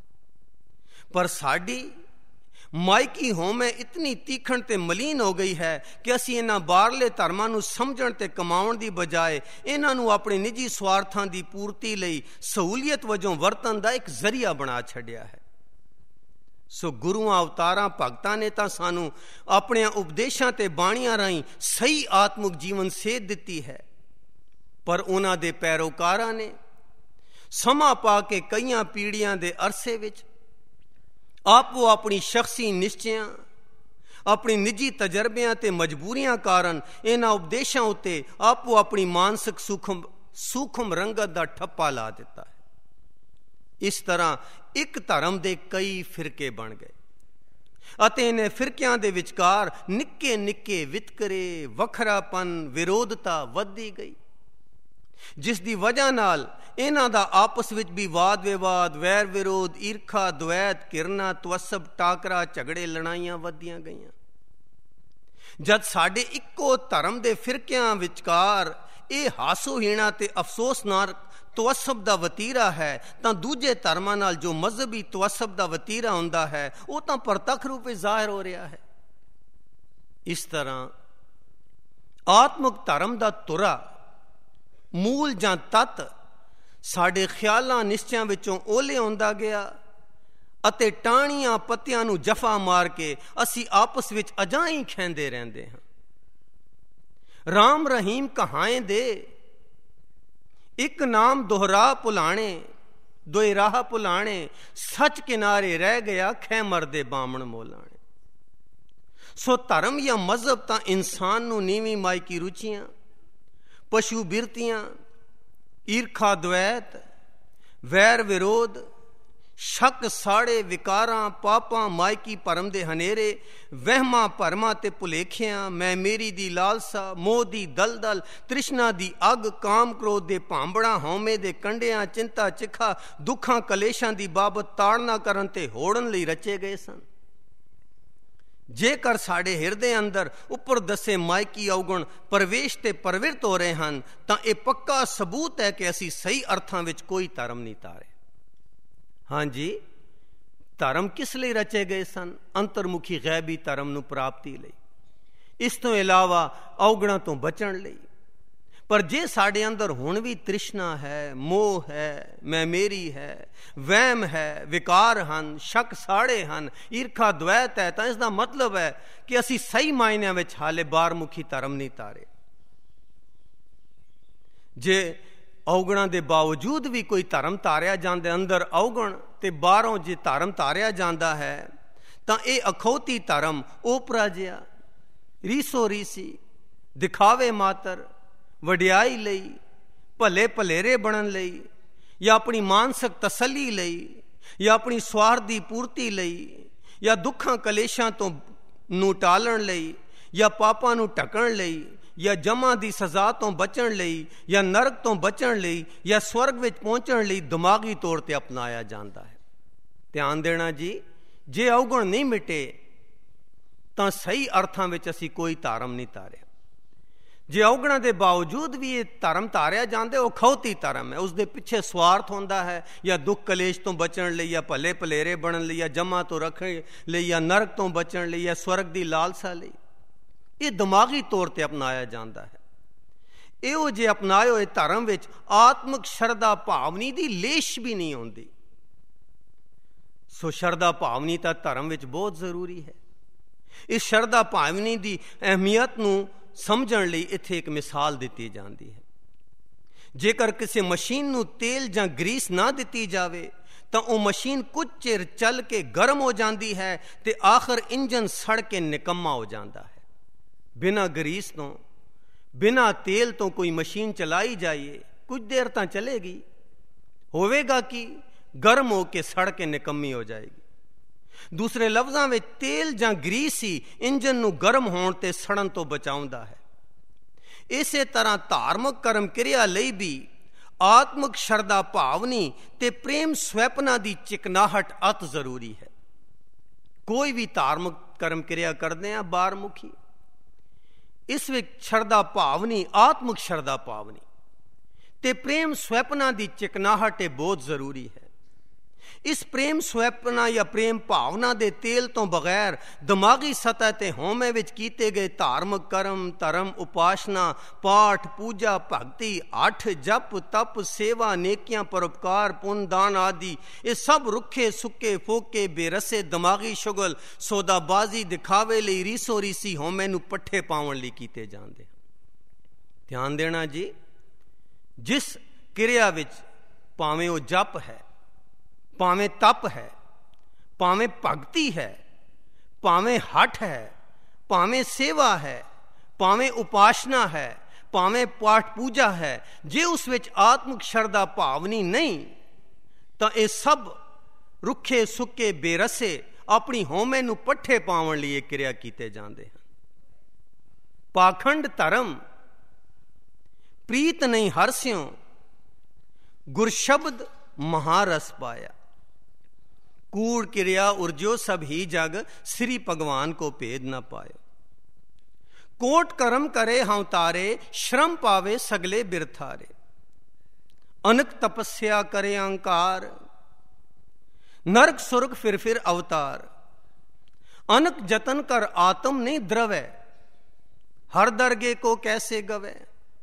ਪਰ ਸਾਡੀ ਮਾਇਕੀ ਹੋਮੈ ਇਤਨੀ ਤੀਖਣ ਤੇ ਮਲੀਨ ਹੋ ਗਈ ਹੈ ਕਿ ਅਸੀਂ ਇਹਨਾਂ ਬਾਹਰਲੇ ਧਰਮਾਂ ਨੂੰ ਸਮਝਣ ਤੇ ਕਮਾਉਣ ਦੀ ਬਜਾਏ ਇਹਨਾਂ ਨੂੰ ਆਪਣੇ ਨਿੱਜੀ ਸਵਾਰਥਾਂ ਦੀ ਪੂਰਤੀ ਲਈ ਸਹੂਲੀਅਤ ਵਜੋਂ ਵਰਤਣ ਦਾ ਇੱਕ ਜ਼ਰੀਆ ਬਣਾ ਛੱਡਿਆ ਹੈ। ਸੋ ਗੁਰੂਆਂ, ਅਵਤਾਰਾਂ, ਭਗਤਾਂ ਨੇ ਤਾਂ ਸਾਨੂੰ ਆਪਣੇ ਉਪਦੇਸ਼ਾਂ ਤੇ ਬਾਣੀਆਂ ਰਾਹੀਂ ਸਹੀ ਆਤਮਿਕ ਜੀਵਨ ਸੇਧ ਦਿੱਤੀ ਹੈ, ਪਰ ਉਹਨਾਂ ਦੇ ਪੈਰੋਕਾਰਾਂ ਨੇ ਸਮਾਂ ਪਾ ਕੇ ਕਈਆਂ ਪੀੜ੍ਹੀਆਂ ਦੇ ਅਰਸੇ ਵਿੱਚ ਆਪੋ ਆਪਣੀ ਸ਼ਖਸੀ ਨਿਸ਼ਚਿਆਂ, ਆਪਣੀ ਨਿੱਜੀ ਤਜਰਬਿਆਂ ਤੇ ਮਜਬੂਰੀਆਂ ਕਾਰਨ ਇਹਨਾਂ ਉਪਦੇਸ਼ਾਂ ਉੱਤੇ ਆਪੋ ਆਪਣੀ ਮਾਨਸਿਕ ਸੂਖਮ ਰੰਗਤ ਦਾ ਠੱਪਾ ਲਾ ਦਿੱਤਾ ਹੈ। ਇਸ ਤਰ੍ਹਾਂ ਇੱਕ ਧਰਮ ਦੇ ਕਈ ਫਿਰਕੇ ਬਣ ਗਏ ਅਤੇ ਇਹਨਾਂ ਫਿਰਕਿਆਂ ਦੇ ਵਿਚਕਾਰ ਨਿੱਕੇ ਨਿੱਕੇ ਵਿਤਕਰੇ, ਵੱਖਰਾਪਨ, ਵਿਰੋਧਤਾ ਵੱਧਦੀ ਗਈ, ਜਿਸ ਦੀ ਵਜ੍ਹਾ ਨਾਲ ਇਹਨਾਂ ਦਾ ਆਪਸ ਵਿੱਚ ਵੀ ਵਾਦ ਵਿਵਾਦ, ਵੈਰ ਵਿਰੋਧ, ਈਰਖਾ, ਦਵੈਤ, ਘਿਰਨਾ, ਤਵੱਸਬ, ਟਾਕਰਾ, ਝਗੜੇ, ਲੜਾਈਆਂ ਵੱਧਦੀਆਂ ਗਈਆਂ। ਜਦ ਸਾਡੇ ਇੱਕੋ ਧਰਮ ਦੇ ਫਿਰਕਿਆਂ ਵਿਚਕਾਰ ਇਹ ਹਾਸੋਹੀਣਾ ਤੇ ਅਫਸੋਸਨਾਕ ਤਵੱਸਬ ਦਾ ਵਤੀਰਾ ਹੈ ਤਾਂ ਦੂਜੇ ਧਰਮਾਂ ਨਾਲ ਜੋ ਮਜ਼ਹਬੀ ਤਵੱਸਬ ਦਾ ਵਤੀਰਾ ਹੁੰਦਾ ਹੈ ਉਹ ਤਾਂ ਪ੍ਰਤੱਖ ਰੂਪ ਵਿੱਚ ਜ਼ਾਹਿਰ ਹੋ ਰਿਹਾ ਹੈ। ਇਸ ਤਰ੍ਹਾਂ ਆਤਮਿਕ ਧਰਮ ਦਾ ਤੁਰਾ, ਮੂਲ ਜਾਂ ਤੱਤ ਸਾਡੇ ਖਿਆਲਾਂ ਨਿਸ਼ਚਿਆਂ ਵਿੱਚੋਂ ਓਲੇ ਆਉਂਦਾ ਗਿਆ ਅਤੇ ਟਾਹਣੀਆਂ ਪੱਤਿਆਂ ਨੂੰ ਜਫਾ ਮਾਰ ਕੇ ਅਸੀਂ ਆਪਸ ਵਿੱਚ ਅਜਾਈਂ ਖਹਿੰਦੇ ਰਹਿੰਦੇ ਹਾਂ। ਰਾਮ ਰਹੀਮ ਕਹਾਏ ਦੇ ਇੱਕ ਨਾਮ ਦੋਹਰਾ ਭੁਲਾਣੇ, ਦੋਏ ਰਾਹ ਭੁਲਾਣੇ, ਸੱਚ ਕਿਨਾਰੇ ਰਹਿ ਗਿਆ ਖੈਮਰ ਦੇ ਬਾਮਣ ਮੋਲਾਣੇ। ਸੋ ਧਰਮ ਜਾਂ ਮਜ਼ਹਬ ਤਾਂ ਇਨਸਾਨ ਨੂੰ ਨੀਵੀਂ ਮਾਇਕੀ ਰੁਚੀਆਂ, ਪਸ਼ੂ ਬਿਰਤੀਆਂ, ਈਰਖਾ ਦਵੈਤ, ਵੈਰ ਵਿਰੋਧ, ਸ਼ੱਕ, ਸਾੜੇ, ਵਿਕਾਰਾਂ, ਪਾਪਾਂ, ਮਾਇਕੀ ਭਰਮ ਦੇ ਹਨੇਰੇ, ਵਹਿਮਾਂ ਭਰਮਾਂ ਤੇ ਭੁਲੇਖਿਆਂ, ਮੈਂ ਮੇਰੀ ਦੀ ਲਾਲਸਾ, ਮੋਹ ਦੀ ਦਲਦਲ, ਤ੍ਰਿਸ਼ਨਾ ਦੀ ਅੱਗ, ਕਾਮ ਕ੍ਰੋਧ ਦੇ ਭਾਂਬੜਾਂ, ਹਉਮੈ ਦੇ ਕੰਡਿਆਂ, ਚਿੰਤਾ ਚਿਖਾ, ਦੁੱਖਾਂ ਕਲੇਸ਼ਾਂ ਦੀ ਬਾਬਤ ਤਾੜਨਾ ਕਰਨ ਤੇ ਹੋੜਨ ਲਈ ਰਚੇ ਗਏ ਸਨ। ਜੇਕਰ ਸਾਡੇ ਹਿਰਦੇ ਅੰਦਰ ਉੱਪਰ ਦੱਸੇ ਮਾਇਕੀ ਔਗਣ ਪ੍ਰਵੇਸ਼ ਤੇ ਪ੍ਰਵਿਰਤ ਹੋ ਰਹੇ ਹਨ ਤਾਂ ਇਹ ਪੱਕਾ ਸਬੂਤ ਹੈ ਕਿ ਅਸੀਂ ਸਹੀ ਅਰਥਾਂ ਵਿੱਚ ਕੋਈ ਧਰਮ ਨਹੀਂ ਤਾਰੇ। ਹਾਂਜੀ, ਧਰਮ ਕਿਸ ਲਈ ਰਚੇ ਗਏ ਸਨ? ਅੰਤਰਮੁਖੀ ਗੈਬੀ ਧਰਮ ਨੂੰ ਪ੍ਰਾਪਤੀ ਲਈ, ਇਸ ਤੋਂ ਇਲਾਵਾ ਔਗਣਾਂ ਤੋਂ ਬਚਣ ਲਈ। ਪਰ ਜੇ ਸਾਡੇ ਅੰਦਰ ਹੁਣ ਵੀ ਤ੍ਰਿਸ਼ਨਾ ਹੈ, ਮੋਹ ਹੈ, ਮੈਂ ਮੇਰੀ ਹੈ, ਵਹਿਮ ਹੈ, ਵਿਕਾਰ ਹਨ, ਸ਼ੱਕ ਸਾੜੇ ਹਨ, ਈਰਖਾ ਦ્વੈਤ ਹੈ, ਤਾਂ ਇਸ ਦਾ ਮਤਲਬ ਹੈ ਕਿ ਅਸੀਂ ਸਹੀ ਮਾਇਨਿਆਂ ਵਿੱਚ ਹਾਲੇ ਬਾਹਰਮੁਖੀ ਧਰਮ ਨਹੀਂ ਤਾਰੇ। ਜੇ ਔਗਣਾਂ ਦੇ ਬਾਵਜੂਦ ਵੀ ਕੋਈ ਧਰਮ ਧਾਰਿਆ ਜਾਂਦਾ, ਅੰਦਰ ਔਗਣ ਤੇ ਬਾਹਰੋਂ ਜੇ ਧਰਮ ਧਾਰਿਆ ਜਾਂਦਾ ਹੈ, ਤਾਂ ਇਹ ਅਖੌਤੀ ਧਰਮ ਓਪਰਾ ਜਿਹਾ, ਰੀਸੋ ਰੀਸੀ, ਦਿਖਾਵੇ ਮਾਤਰ, ਵਡਿਆਈ ਲਈ, ਭਲੇ ਭਲੇਰੇ ਬਣਨ ਲਈ, ਜਾਂ ਆਪਣੀ ਮਾਨਸਿਕ ਤਸੱਲੀ ਲਈ, ਜਾਂ ਆਪਣੀ ਸਵਾਰਥ ਦੀ ਪੂਰਤੀ ਲਈ, ਜਾਂ ਦੁੱਖਾਂ ਕਲੇਸ਼ਾਂ ਨੂੰ ਟਾਲਣ ਲਈ, ਜਾਂ ਪਾਪਾਂ ਨੂੰ ਢੱਕਣ ਲਈ, ਜਾਂ ਜਮਾਂ ਦੀ ਸਜ਼ਾ ਤੋਂ ਬਚਣ ਲਈ, ਜਾਂ ਨਰਕ ਤੋਂ ਬਚਣ ਲਈ, ਜਾਂ ਸਵਰਗ ਵਿੱਚ ਪਹੁੰਚਣ ਲਈ ਦਿਮਾਗੀ ਤੌਰ ਤੇ ਅਪਣਾਇਆ ਜਾਂਦਾ ਹੈ। ਧਿਆਨ ਦੇਣਾ ਜੀ, ਜੇ ਔਗਣ ਨਹੀਂ ਮਿਟੇ ਤਾਂ ਸਹੀ ਅਰਥਾਂ ਵਿੱਚ ਅਸੀਂ ਕੋਈ ਧਰਮ ਨਹੀਂ ਧਾਰਿਆ। ਜੇ ਔਗਣਾਂ ਦੇ ਬਾਵਜੂਦ ਵੀ ਇਹ ਧਰਮ ਧਾਰਿਆ ਜਾਂਦਾ, ਉਹ ਖੌਤੀ ਧਰਮ ਹੈ। ਉਸ ਦੇ ਪਿੱਛੇ ਸਵਾਰਥ ਹੁੰਦਾ ਹੈ, ਜਾਂ ਦੁੱਖ ਕਲੇਸ਼ ਤੋਂ ਬਚਣ ਲਈ, ਜਾਂ ਭਲੇ ਭਲੇਰੇ ਬਣਨ ਲਈ, ਜਾਂ ਜਮਾਂ ਤੋਂ ਰੱਖਣ ਲਈ, ਜਾਂ ਨਰਕ ਤੋਂ ਬਚਣ ਲਈ, ਜਾਂ ਸਵਰਗ ਦੀ ਲਾਲਸਾ ਲਈ। ਇਹ ਦਿਮਾਗੀ ਤੌਰ ਤੇ ਅਪਣਾਇਆ ਜਾਂਦਾ ਹੈ। ਇਹੋ ਜੇ ਅਪਣਾਏ ਹੋਏ ਧਰਮ ਵਿੱਚ ਆਤਮਿਕ ਸ਼ਰਧਾ ਭਾਵਨੀ ਦੀ ਲੇਸ਼ ਵੀ ਨਹੀਂ ਆਉਂਦੀ। ਸੋ ਸ਼ਰਧਾ ਭਾਵਨੀ ਤਾਂ ਧਰਮ ਵਿੱਚ ਬਹੁਤ ਜ਼ਰੂਰੀ ਹੈ। ਇਸ ਸ਼ਰਧਾ ਭਾਵਨੀ ਦੀ ਅਹਿਮੀਅਤ ਨੂੰ ਸਮਝਣ ਲਈ ਇੱਥੇ ਇੱਕ ਮਿਸਾਲ ਦਿੱਤੀ ਜਾਂਦੀ ਹੈ। ਜੇਕਰ ਕਿਸੇ ਮਸ਼ੀਨ ਨੂੰ ਤੇਲ ਜਾਂ ਗਰੀਸ ਨਾ ਦਿੱਤੀ ਜਾਵੇ ਤਾਂ ਉਹ ਮਸ਼ੀਨ ਕੁਝ ਚਿਰ ਚੱਲ ਕੇ ਗਰਮ ਹੋ ਜਾਂਦੀ ਹੈ ਤੇ ਆਖਰ ਇੰਜਨ ਸੜ ਕੇ ਨਿਕੰਮਾ ਹੋ ਜਾਂਦਾ ਹੈ। ਬਿਨਾਂ ਗਰੀਸ ਤੋਂ, ਬਿਨਾਂ ਤੇਲ ਤੋਂ ਕੋਈ ਮਸ਼ੀਨ ਚਲਾਈ ਜਾਈਏ, ਕੁਝ ਦੇਰ ਤਾਂ ਚਲੇਗੀ, ਹੋਵੇਗਾ ਕਿ ਗਰਮ ਹੋ ਕੇ ਸੜ ਕੇ ਨਿਕੰਮੀ ਹੋ ਜਾਏਗੀ। ਦੂਸਰੇ ਲਫ਼ਜ਼ਾਂ ਵਿੱਚ ਤੇਲ ਜਾਂ ਗਰੀਸ ਹੀ ਇੰਜਨ ਨੂੰ ਗਰਮ ਹੋਣ ਤੇ ਸੜਨ ਤੋਂ ਬਚਾਉਂਦਾ ਹੈ। ਇਸੇ ਤਰ੍ਹਾਂ ਧਾਰਮਿਕ ਕਰਮ ਕਿਰਿਆ ਲਈ ਵੀ ਆਤਮਿਕ ਸ਼ਰਧਾ ਭਾਵਨੀ ਤੇ ਪ੍ਰੇਮ ਸਵੈਪਨਾ ਦੀ ਚਿਕਨਾਹਟ ਅਤ ਜ਼ਰੂਰੀ ਹੈ। ਕੋਈ ਵੀ ਧਾਰਮਿਕ ਕਰਮ ਕਿਰਿਆ ਕਰਦੇ ਹਾਂ ਬਾਹਰਮੁਖੀ, ਇਸ ਵਿੱਚ ਸ਼ਰਧਾ ਭਾਵਨੀ, ਆਤਮਿਕ ਸ਼ਰਧਾ ਭਾਵਨੀ ਤੇ ਪ੍ਰੇਮ ਸਵੈਪਨਾ ਦੀ ਚਿਕਨਾਹਟ ਇਹ ਬਹੁਤ ਜ਼ਰੂਰੀ ਹੈ। ਇਸ ਪ੍ਰੇਮ ਸਵੈਪਨਾ ਜਾਂ ਪ੍ਰੇਮ ਭਾਵਨਾ ਦੇ ਤੇਲ ਤੋਂ ਬਗੈਰ ਦਿਮਾਗੀ ਸਤਹ ਤੇ ਹਉਮੈ ਵਿੱਚ ਕੀਤੇ ਗਏ ਧਾਰਮਿਕ ਕਰਮ, ਧਰਮ, ਉਪਾਸਨਾ, ਪਾਠ, ਪੂਜਾ, ਭਗਤੀ, ਅੱਠ, ਜਪ, ਤਪ, ਸੇਵਾ, ਨੇਕੀਆਂ, ਪਰਉਪਕਾਰ, ਪੁੰਨ, ਦਾਨ ਆਦਿ, ਇਹ ਸਭ ਰੁੱਖੇ ਸੁੱਕੇ ਫੋਕੇ ਬੇਰਸੇ ਦਿਮਾਗੀ ਸ਼ੁਗਲ, ਸੌਦਾਬਾਜ਼ੀ, ਦਿਖਾਵੇ ਲਈ, ਰੀਸੋ ਰੀਸੀ ਹਉਮੈ ਨੂੰ ਪੱਠੇ ਪਾਉਣ ਲਈ ਕੀਤੇ ਜਾਂਦੇ। ਧਿਆਨ ਦੇਣਾ ਜੀ, ਜਿਸ ਕਿਰਿਆ ਵਿੱਚ ਭਾਵੇਂ ਉਹ ਜਪ ਹੈ, ਭਾਵੇਂ ਤਪ ਹੈ, ਭਾਵੇਂ ਭਗਤੀ ਹੈ, ਭਾਵੇਂ ਹਠ ਹੈ, ਭਾਵੇਂ ਸੇਵਾ ਹੈ, ਭਾਵੇਂ ਉਪਾਸਨਾ ਹੈ, ਭਾਵੇਂ ਪਾਠ ਪੂਜਾ ਹੈ, ਜੇ ਉਸ ਵਿੱਚ ਆਤਮਿਕ ਸ਼ਰਧਾ ਭਾਵਨੀ ਨਹੀਂ ਤਾਂ ਇਹ ਸਭ ਰੁੱਖੇ ਸੁੱਕੇ ਬੇਰਸੇ ਆਪਣੀ ਹਉਮੈ ਨੂੰ ਪੱਠੇ ਪਾਉਣ ਲਈ ਇਹ ਕਿਰਿਆ ਕੀਤੇ ਜਾਂਦੇ ਹਨ। ਪਾਖੰਡ ਧਰਮ ਪ੍ਰੀਤ ਨਹੀਂ ਹਰਸਿਓ, ਗੁਰ ਸ਼ਬਦ महारस पाया, कूड़ क्रिया उर्जो सब ही जग, श्री भगवान को भेद न पायो। कोट कर्म करे हाँ तारे, श्रम पावे सगले बिरथारे। अनक तपस्या करे अहंकार, नरक सुर्ग फिर अवतार। अनक जतन कर आत्म नहीं द्रवै, हर दरगे को कैसे गवे।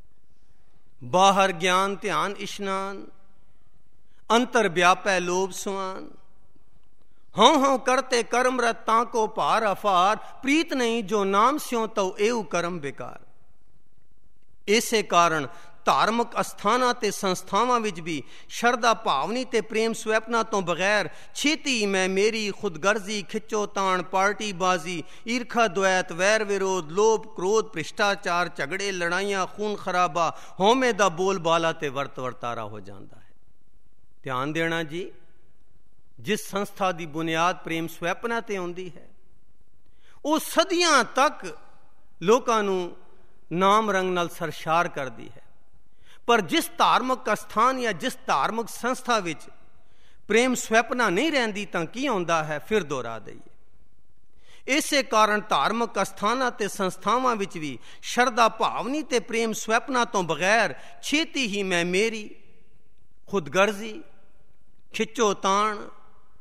बाहर ज्ञान ध्यान इश्नान, अंतर व्यापै लोभ सुआन। हाँ हाँ करते कर्म रत ताको पार अफार, प्रीत नहीं जो नाम स्यों तो एऊ कर्म बेकार। इसे कारण ਧਾਰਮਿਕ ਅਸਥਾਨਾਂ ਤੇ ਸੰਸਥਾਵਾਂ ਵਿੱਚ ਵੀ ਸ਼ਰਧਾ ਭਾਵਨੀ ਤੇ ਪ੍ਰੇਮ ਸਵੈਪਨਾ ਤੋਂ ਬਗੈਰ ਛੇਤੀ ਮੈਂ ਮੇਰੀ, ਖੁਦਗਰਜ਼ੀ, ਖਿੱਚੋ ਤਾਣ, ਪਾਰਟੀਬਾਜ਼ੀ, ਈਰਖਾ ਦ્વੈਤ, ਵੈਰ ਵਿਰੋਧ, ਲੋਭ, ਕ੍ਰੋਧ, ਭ੍ਰਿਸ਼ਟਾਚਾਰ, ਝਗੜੇ, ਲੜਾਈਆਂ, ਖੂਨ ਖਰਾਬਾ, ਹਉਮੈ ਦਾ ਬੋਲ ਬਾਲਾ ਤੇ ਵਰਤਾਰਾ ਹੋ ਜਾਂਦਾ ਹੈ। ਧਿਆਨ ਦੇਣਾ ਜੀ, ਜਿਸ ਸੰਸਥਾ ਦੀ ਬੁਨਿਆਦ ਪ੍ਰੇਮ ਸਵੈਪਨਾ ਤੇ ਹੁੰਦੀ ਹੈ, ਉਹ ਸਦੀਆਂ ਤੱਕ ਲੋਕਾਂ ਨੂੰ ਨਾਮ ਰੰਗ ਨਾਲ ਸਰਸ਼ਾਰ ਕਰਦੀ ਹੈ। ਪਰ ਜਿਸ ਧਾਰਮਿਕ ਅਸਥਾਨ ਜਾਂ ਜਿਸ ਧਾਰਮਿਕ ਸੰਸਥਾ ਵਿੱਚ ਪ੍ਰੇਮ ਸਵੈਪਨਾ ਨਹੀਂ ਰਹਿੰਦੀ ਤਾਂ ਕੀ ਹੁੰਦਾ ਹੈ, ਫਿਰ ਦੁਹਰਾ ਦਈਏ। ਇਸੇ ਕਾਰਨ ਧਾਰਮਿਕ ਅਸਥਾਨਾਂ ਤੇ ਸੰਸਥਾਵਾਂ ਵਿੱਚ ਵੀ ਸ਼ਰਧਾ ਭਾਵਨੀ ਤੇ ਪ੍ਰੇਮ ਸਵੈਪਨਾ ਤੋਂ ਬਗੈਰ ਛੇਤੀ ਹੀ ਮੈਂ ਮੇਰੀ, ਖੁਦਗਰਜ਼ੀ, ਖਿੱਚੋ ਤਾਣ,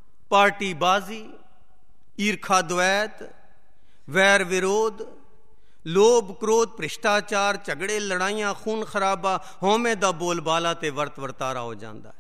ਪਾਰਟੀਬਾਜ਼ੀ, ਈਰਖਾ ਦ્વੈਤ, ਵੈਰ ਵਿਰੋਧ, ਲੋਭ, ਕ੍ਰੋਧ, ਭ੍ਰਿਸ਼ਟਾਚਾਰ, ਝਗੜੇ, ਲੜਾਈਆਂ, ਖੂਨ ਖਰਾਬਾ, ਹਉਮੈ ਦਾ ਬੋਲਬਾਲਾ ਤੇ ਵਰਤ ਵਰਤਾਰਾ ਹੋ ਜਾਂਦਾ ਹੈ।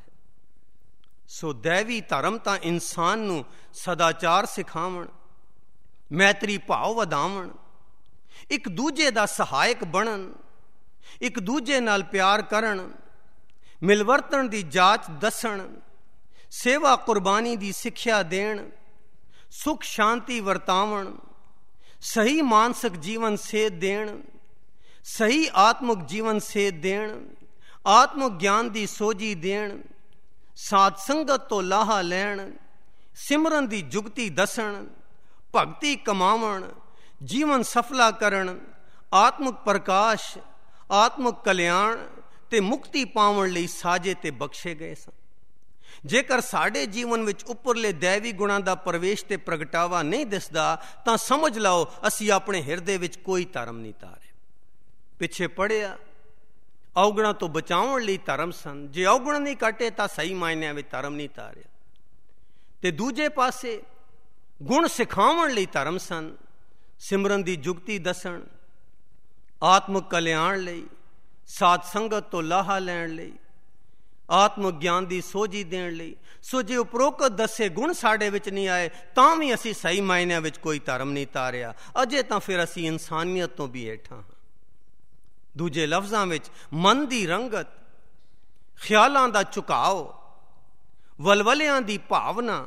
ਸੋ ਦੈਵੀ ਧਰਮ ਤਾਂ ਇਨਸਾਨ ਨੂੰ ਸਦਾਚਾਰ ਸਿਖਾਵਣ, ਮੈਤਰੀ ਭਾਵ ਵਧਾਵਣ, ਇੱਕ ਦੂਜੇ ਦਾ ਸਹਾਇਕ ਬਣਨ, ਇੱਕ ਦੂਜੇ ਨਾਲ ਪਿਆਰ ਕਰਨ, ਮਿਲਵਰਤਣ ਦੀ ਜਾਚ ਦੱਸਣ, ਸੇਵਾ ਕੁਰਬਾਨੀ ਦੀ ਸਿੱਖਿਆ ਦੇਣ, ਸੁਖ ਸ਼ਾਂਤੀ ਵਰਤਾਵਣ, ਸਹੀ ਮਾਨਸਿਕ ਜੀਵਨ ਸੇਧ ਦੇਣ, ਸਹੀ ਆਤਮਿਕ ਜੀਵਨ ਸੇਧ ਦੇਣ, ਆਤਮਿਕ ਗਿਆਨ ਦੀ ਸੋਝੀ ਦੇਣ, ਸਾਧ ਸੰਗਤ ਤੋਂ ਲਾਹਾ ਲੈਣ, ਸਿਮਰਨ ਦੀ ਜੁਗਤੀ ਦੱਸਣ, ਭਗਤੀ ਕਮਾਵਣ, ਜੀਵਨ ਸਫਲਾ ਕਰਨ, ਆਤਮਿਕ ਪ੍ਰਕਾਸ਼, ਆਤਮਿਕ ਕਲਿਆਣ ਤੇ ਮੁਕਤੀ ਪਾਉਣ ਲਈ ਸਾਜੇ ਤੇ ਬਖਸ਼ੇ ਗਏ ਸਨ। ਜੇਕਰ ਸਾਡੇ ਜੀਵਨ ਵਿੱਚ ਉੱਪਰਲੇ ਦੈਵੀ ਗੁਣਾਂ ਦਾ ਪ੍ਰਵੇਸ਼ ਤੇ ਪ੍ਰਗਟਾਵਾ ਨਹੀਂ ਦਿਸਦਾ ਤਾਂ ਸਮਝ ਲਓ ਅਸੀਂ ਆਪਣੇ ਹਿਰਦੇ ਵਿੱਚ ਕੋਈ ਧਰਮ ਨਹੀਂ ਧਾਰਿਆ। ਪਿੱਛੇ ਪੜਿਆ ਔਗਣਾਂ ਤੋਂ ਬਚਾਉਣ ਲਈ ਧਰਮ ਸਨ, ਜੇ ਔਗਣ ਨਹੀਂ ਕੱਟੇ ਤਾਂ ਸਹੀ ਮਾਇਨਿਆਂ ਵਿੱਚ ਧਰਮ ਨਹੀਂ ਧਾਰਿਆ। ਤੇ ਦੂਜੇ ਪਾਸੇ ਗੁਣ ਸਿਖਾਉਣ ਲਈ ਧਰਮ ਸਨ, ਸਿਮਰਨ ਦੀ ਜੁਗਤੀ ਦੱਸਣ, ਆਤਮਿਕ ਕਲਿਆਣ ਲਈ, ਸਾਧ ਸੰਗਤ ਤੋਂ ਲਾਹਾ ਲੈਣ ਲਈ, ਆਤਮਿਕ ਗਿਆਨ ਦੀ ਸੋਝੀ ਦੇਣ ਲਈ। ਸੋ ਜੇ ਉਪਰੋਕਤ ਦੱਸੇ ਗੁਣ ਸਾਡੇ ਵਿੱਚ ਨਹੀਂ ਆਏ ਤਾਂ ਵੀ ਅਸੀਂ ਸਹੀ ਮਾਇਨਿਆਂ ਵਿੱਚ ਕੋਈ ਧਰਮ ਨਹੀਂ ਧਾਰਿਆ, ਅਜੇ ਤਾਂ ਫਿਰ ਅਸੀਂ ਇਨਸਾਨੀਅਤ ਤੋਂ ਵੀ ਹੇਠਾਂ ਹਾਂ। ਦੂਜੇ ਲਫ਼ਜ਼ਾਂ ਵਿੱਚ ਮਨ ਦੀ ਰੰਗਤ, ਖਿਆਲਾਂ ਦਾ ਝੁਕਾਓ, ਵਲਵਲਿਆਂ ਦੀ ਭਾਵਨਾ,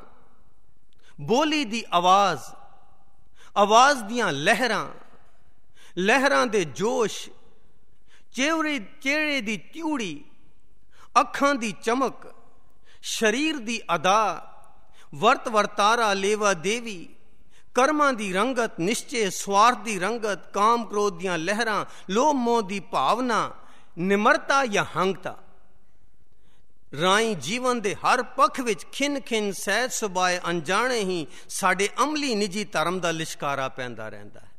ਬੋਲੀ ਦੀ ਆਵਾਜ਼, ਆਵਾਜ਼ ਦੀਆਂ ਲਹਿਰਾਂ, ਲਹਿਰਾਂ ਦੇ ਜੋਸ਼, ਚਿਹਰੇ ਦੀ ਤਿਊੜੀ, ਅੱਖਾਂ ਦੀ ਚਮਕ, ਸਰੀਰ ਦੀ ਅਦਾ, ਵਰਤ ਵਰਤਾਰਾ, ਲੇਵਾ ਦੇਵੀ, ਕਰਮਾਂ ਦੀ ਰੰਗਤ, ਨਿਸ਼ਚੇ, ਸਵਾਰਥ ਦੀ ਰੰਗਤ, ਕਾਮ ਕ੍ਰੋਧ ਦੀਆਂ ਲਹਿਰਾਂ, ਲੋਭ ਮੋਹ ਦੀ ਭਾਵਨਾ, ਨਿਮਰਤਾ ਜਾਂ ਹੰਗਤਾ ਰਾਹੀਂ ਜੀਵਨ ਦੇ ਹਰ ਪੱਖ ਵਿੱਚ ਖਿੰਨ ਖਿੰਨ ਸਹਿਜ ਸੁਭਾਏ ਅਣਜਾਣੇ ਹੀ ਸਾਡੇ ਅਮਲੀ ਨਿੱਜੀ ਧਰਮ ਦਾ ਲਿਸ਼ਕਾਰਾ ਪੈਂਦਾ ਰਹਿੰਦਾ ਹੈ।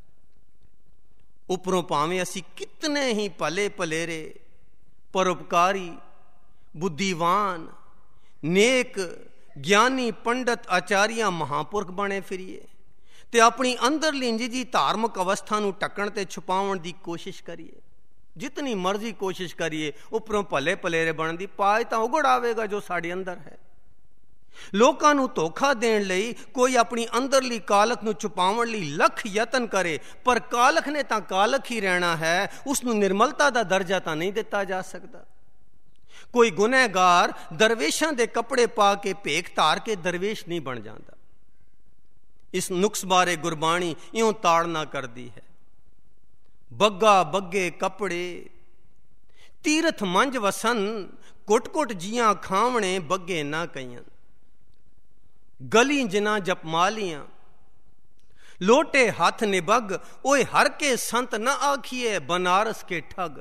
ਉੱਪਰੋਂ ਭਾਵੇਂ ਅਸੀਂ ਕਿਤਨੇ ਹੀ ਭਲੇ ਭਲੇਰੇ, ਪਰਉਪਕਾਰੀ, ਬੁੱਧੀਵਾਨ, ਨੇਕ, ਗਿਆਨੀ, ਪੰਡਤ, ਆਚਾਰੀਆ, ਮਹਾਂਪੁਰਖ ਬਣੇ ਫਿਰੀਏ ਤੇ ਆਪਣੀ ਅੰਦਰਲੀ ਨਿੱਜੀ ਧਾਰਮਿਕ ਅਵਸਥਾ ਨੂੰ ਢੱਕਣ ਤੇ ਛੁਪਾਉਣ ਦੀ ਕੋਸ਼ਿਸ਼ ਕਰੀਏ, ਜਿਤਨੀ ਮਰਜ਼ੀ ਕੋਸ਼ਿਸ਼ ਕਰੀਏ ਉੱਪਰੋਂ ਭਲੇ ਭਲੇਰੇ ਬਣਨ ਦੀ, ਪਾਜ ਤਾਂ ਉਗੜ ਆਵੇਗਾ ਜੋ ਸਾਡੇ ਅੰਦਰ ਹੈ। ਲੋਕਾਂ ਨੂੰ ਧੋਖਾ ਦੇਣ ਲਈ ਕੋਈ ਆਪਣੀ ਅੰਦਰਲੀ ਕਾਲਖ ਨੂੰ ਛੁਪਾਉਣ ਲਈ ਲੱਖ ਯਤਨ ਕਰੇ, ਪਰ ਕਾਲਖ ਨੇ ਤਾਂ ਕਾਲਖ ਹੀ ਰਹਿਣਾ ਹੈ, ਉਸ ਨੂੰ ਨਿਰਮਲਤਾ ਦਾ ਦਰਜਾ ਤਾਂ ਨਹੀਂ ਦਿੱਤਾ ਜਾ ਸਕਦਾ। ਕੋਈ ਗੁਨਹਗਾਰ ਦਰਵੇਸ਼ਾਂ ਦੇ ਕੱਪੜੇ ਪਾ ਕੇ ਭੇਖ ਧਾਰ ਕੇ ਦਰਵੇਸ਼ ਨਹੀਂ ਬਣ ਜਾਂਦਾ। ਇਸ ਨੁਕਸ ਬਾਰੇ ਗੁਰਬਾਣੀ ਇਉਂ ਤਾੜਨਾ ਕਰਦੀ ਹੈ। ਬੱਗਾ ਬੱਗੇ ਕੱਪੜੇ ਤੀਰਥ ਮੰਝ ਵਸਨ, ਕੁੱਟ ਕੁੱਟ ਜੀਆਂ ਖਾਵਣੇ ਬੱਗੇ ਨਾ ਕਈਆਂ। ਗਲੀ ਜਿਨਾ ਜਪਮਾਲੀਆਂ ਲੋਟੇ ਹੱਥ ਨਿਬਗ, ਓਏ ਹਰ ਕੇ ਸੰਤ ਨਾ ਆਖੀਏ ਬਨਾਰਸ ਕੇ ਠੱਗ।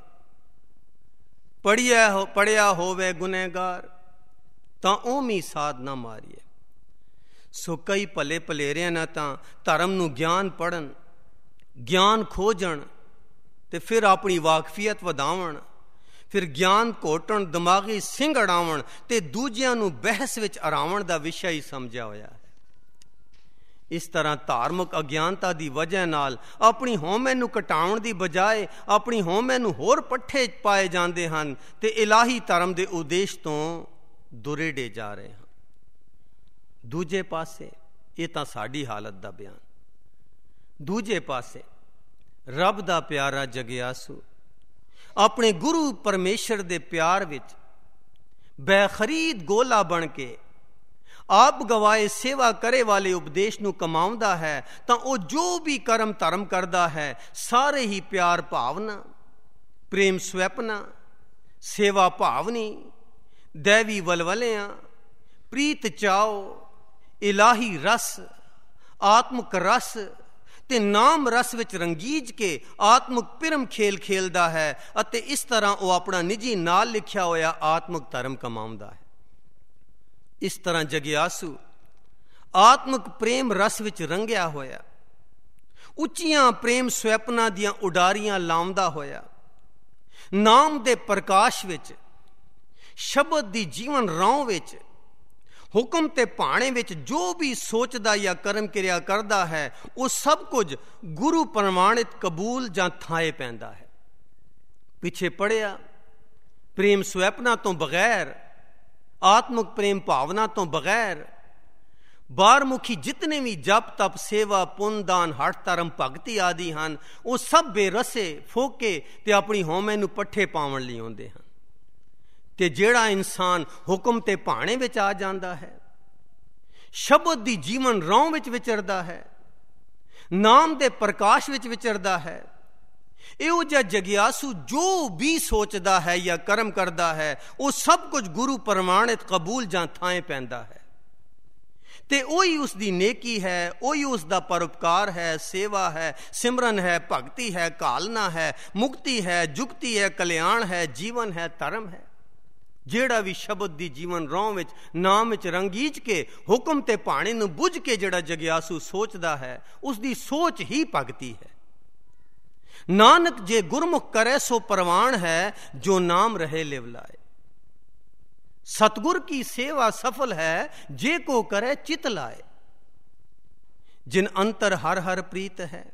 ਪੜਿਆ ਹੋਵੇ ਗੁਨਹਗਾਰ ਤਾਂ ਓਮੀ ਸਾਧ ਨਾ ਮਾਰੀਏ। ਸੋ ਕਈ ਭਲੇ ਭਲੇਰਿਆਂ ਨਾ ਤਾਂ ਧਰਮ ਨੂੰ ਗਿਆਨ ਪੜ੍ਹਨ, ਗਿਆਨ ਖੋਜਣ ਤੇ ਫਿਰ ਆਪਣੀ ਵਾਕਫੀਅਤ ਵਧਾਵਣ, ਫਿਰ ਗਿਆਨ ਘੋਟਣ, ਦਿਮਾਗੀ ਸਿੰਘ ਅੜਾਵਣ ਤੇ ਦੂਜਿਆਂ ਨੂੰ ਬਹਿਸ ਵਿੱਚ ਅਰਾਵਣ ਦਾ ਵਿਸ਼ਾ ਹੀ ਸਮਝਿਆ ਹੋਇਆ ਹੈ। ਇਸ ਤਰ੍ਹਾਂ ਧਾਰਮਿਕ ਅਗਿਆਨਤਾ ਦੀ ਵਜ੍ਹਾ ਨਾਲ ਆਪਣੀ ਹਉਮੈ ਨੂੰ ਘਟਾਉਣ ਦੀ ਬਜਾਏ ਆਪਣੀ ਹਉਮੈ ਨੂੰ ਹੋਰ ਪੱਠੇ ਪਾਏ ਜਾਂਦੇ ਹਨ ਤੇ ਇਲਾਹੀ ਧਰਮ ਦੇ ਉਦੇਸ਼ ਤੋਂ ਦੁਰੇਡੇ ਜਾ ਰਹੇ ਹਨ। ਦੂਜੇ ਪਾਸੇ ਇਹ ਤਾਂ ਸਾਡੀ ਹਾਲਤ ਦਾ ਬਿਆਨ, ਦੂਜੇ ਪਾਸੇ ਰੱਬ ਦਾ ਪਿਆਰਾ ਜਗਿਆਸੂ ਆਪਣੇ ਗੁਰੂ ਪਰਮੇਸ਼ਰ ਦੇ ਪਿਆਰ ਵਿੱਚ ਬੇਖਰੀਦ ਗੋਲਾ ਬਣ ਕੇ ਆਪ ਗਵਾਏ ਸੇਵਾ ਕਰੇ ਵਾਲੇ ਉਪਦੇਸ਼ ਨੂੰ ਕਮਾਉਂਦਾ ਹੈ ਤਾਂ ਉਹ ਜੋ ਵੀ ਕਰਮ ਧਰਮ ਕਰਦਾ ਹੈ ਸਾਰੇ ਹੀ ਪਿਆਰ ਭਾਵਨਾ, ਪ੍ਰੇਮ ਸਵੈਪਨਾ, ਸੇਵਾ ਭਾਵਨੀ, ਦੈਵੀ ਵਲਵਲਿਆਂ, ਪ੍ਰੀਤ ਚਾਓ, ਇਲਾਹੀ ਰਸ, ਆਤਮਿਕ ਰਸ ਤੇ ਨਾਮ ਰਸ ਵਿੱਚ ਰੰਗੀਜ ਕੇ ਆਤਮਿਕ ਪਿਰਮ ਖੇਲ ਖੇਲਦਾ ਹੈ ਅਤੇ ਇਸ ਤਰ੍ਹਾਂ ਉਹ ਆਪਣਾ ਨਿੱਜੀ ਨਾਲ ਲਿਖਿਆ ਹੋਇਆ ਆਤਮਿਕ ਧਰਮ ਕਮਾਉਂਦਾ ਹੈ। ਇਸ ਤਰ੍ਹਾਂ ਜਗਿਆਸੂ ਆਤਮਿਕ ਪ੍ਰੇਮ ਰਸ ਵਿੱਚ ਰੰਗਿਆ ਹੋਇਆ, ਉੱਚੀਆਂ ਪ੍ਰੇਮ ਸਵੈਪਨਾਂ ਦੀਆਂ ਉਡਾਰੀਆਂ ਲਾਉਂਦਾ ਹੋਇਆ, ਨਾਮ ਦੇ ਪ੍ਰਕਾਸ਼ ਵਿੱਚ, ਸ਼ਬਦ ਦੀ ਜੀਵਨ ਰੌਂ ਵਿੱਚ ਹੁਕਮ ਤੇ ਭਾਣੇ ਵਿੱਚ ਜੋ ਵੀ ਸੋਚਦਾ ਜਾਂ ਕਰਮ ਕਿਰਿਆ ਕਰਦਾ ਹੈ, ਉਹ ਸਭ ਕੁਝ ਗੁਰੂ ਪ੍ਰਮਾਣਿਤ ਕਬੂਲ ਜਾਂ ਥਾਏ ਪੈਂਦਾ ਹੈ। ਪਿੱਛੇ ਪੜਿਆ, ਪ੍ਰੇਮ ਸਵੈਪਨਾ ਤੋਂ ਬਗੈਰ, ਆਤਮਿਕ ਪ੍ਰੇਮ ਭਾਵਨਾ ਤੋਂ ਬਗੈਰ ਬਾਰਮੁਖੀ ਜਿਤਨੇ ਵੀ ਜਪ ਤਪ ਸੇਵਾ ਪੁੰਨ ਦਾਨ ਹਠ ਧਰਮ ਭਗਤੀ ਆਦਿ ਹਨ, ਉਹ ਸਭ ਬੇਰਸੇ ਫੋਕੇ ਤੇ ਆਪਣੀ ਹਉਮੈ ਨੂੰ ਪੱਠੇ ਪਾਉਣ ਲਈ ਆਉਂਦੇ ਹਨ। ਤੇ ਜਿਹੜਾ ਇਨਸਾਨ ਹੁਕਮ ਤੇ ਭਾਣੇ ਵਿੱਚ ਆ ਜਾਂਦਾ ਹੈ, ਸ਼ਬਦ ਦੀ ਜੀਵਨ ਰੌਂ ਵਿੱਚ ਵਿਚਰਦਾ ਹੈ, ਨਾਮ ਦੇ ਪ੍ਰਕਾਸ਼ ਵਿੱਚ ਵਿਚਰਦਾ ਹੈ, ਇਹੋ ਜਿਹਾ ਜਗਿਆਸੂ ਜੋ ਵੀ ਸੋਚਦਾ ਹੈ ਜਾਂ ਕਰਮ ਕਰਦਾ ਹੈ, ਉਹ ਸਭ ਕੁਝ ਗੁਰੂ ਪ੍ਰਮਾਣਿਤ ਕਬੂਲ ਜਾਂ ਥਾਂ ਪੈਂਦਾ ਹੈ। ਤੇ ਉਹੀ ਉਸ ਦੀ ਨੇਕੀ ਹੈ, ਉਹੀ ਉਸ ਦਾ ਪਰਉਪਕਾਰ ਹੈ, ਸੇਵਾ ਹੈ, ਸਿਮਰਨ ਹੈ, ਭਗਤੀ ਹੈ, ਕਾਲਨਾ ਹੈ, ਮੁਕਤੀ ਹੈ, ਜੁਗਤੀ ਹੈ, ਕਲਿਆਣ ਹੈ, ਜੀਵਨ ਹੈ, ਧਰਮ ਹੈ। ਜਿਹੜਾ ਵੀ ਸ਼ਬਦ ਦੀ ਜੀਵਨ ਰੌਂ ਵਿੱਚ ਨਾਮ ਵਿੱਚ ਰੰਗੀਚ ਕੇ ਹੁਕਮ ਤੇ ਭਾਣੇ ਨੂੰ ਬੁੱਝ ਕੇ ਜਿਹੜਾ ਜਗਿਆਸੂ ਸੋਚਦਾ ਹੈ, ਉਸ ਦੀ ਸੋਚ ਹੀ ਭਗਤੀ ਹੈ। ਨਾਨਕ ਜੇ ਗੁਰਮੁਖ ਕਰੇ ਸੋ ਪ੍ਰਵਾਨ ਹੈ, ਜੋ ਨਾਮ ਰਹੇ ਲਿਵ ਲਾਏ। सतगुर की सेवा सफल है, जे को करे चित लाए। जिन अंतर हर हर प्रीत है,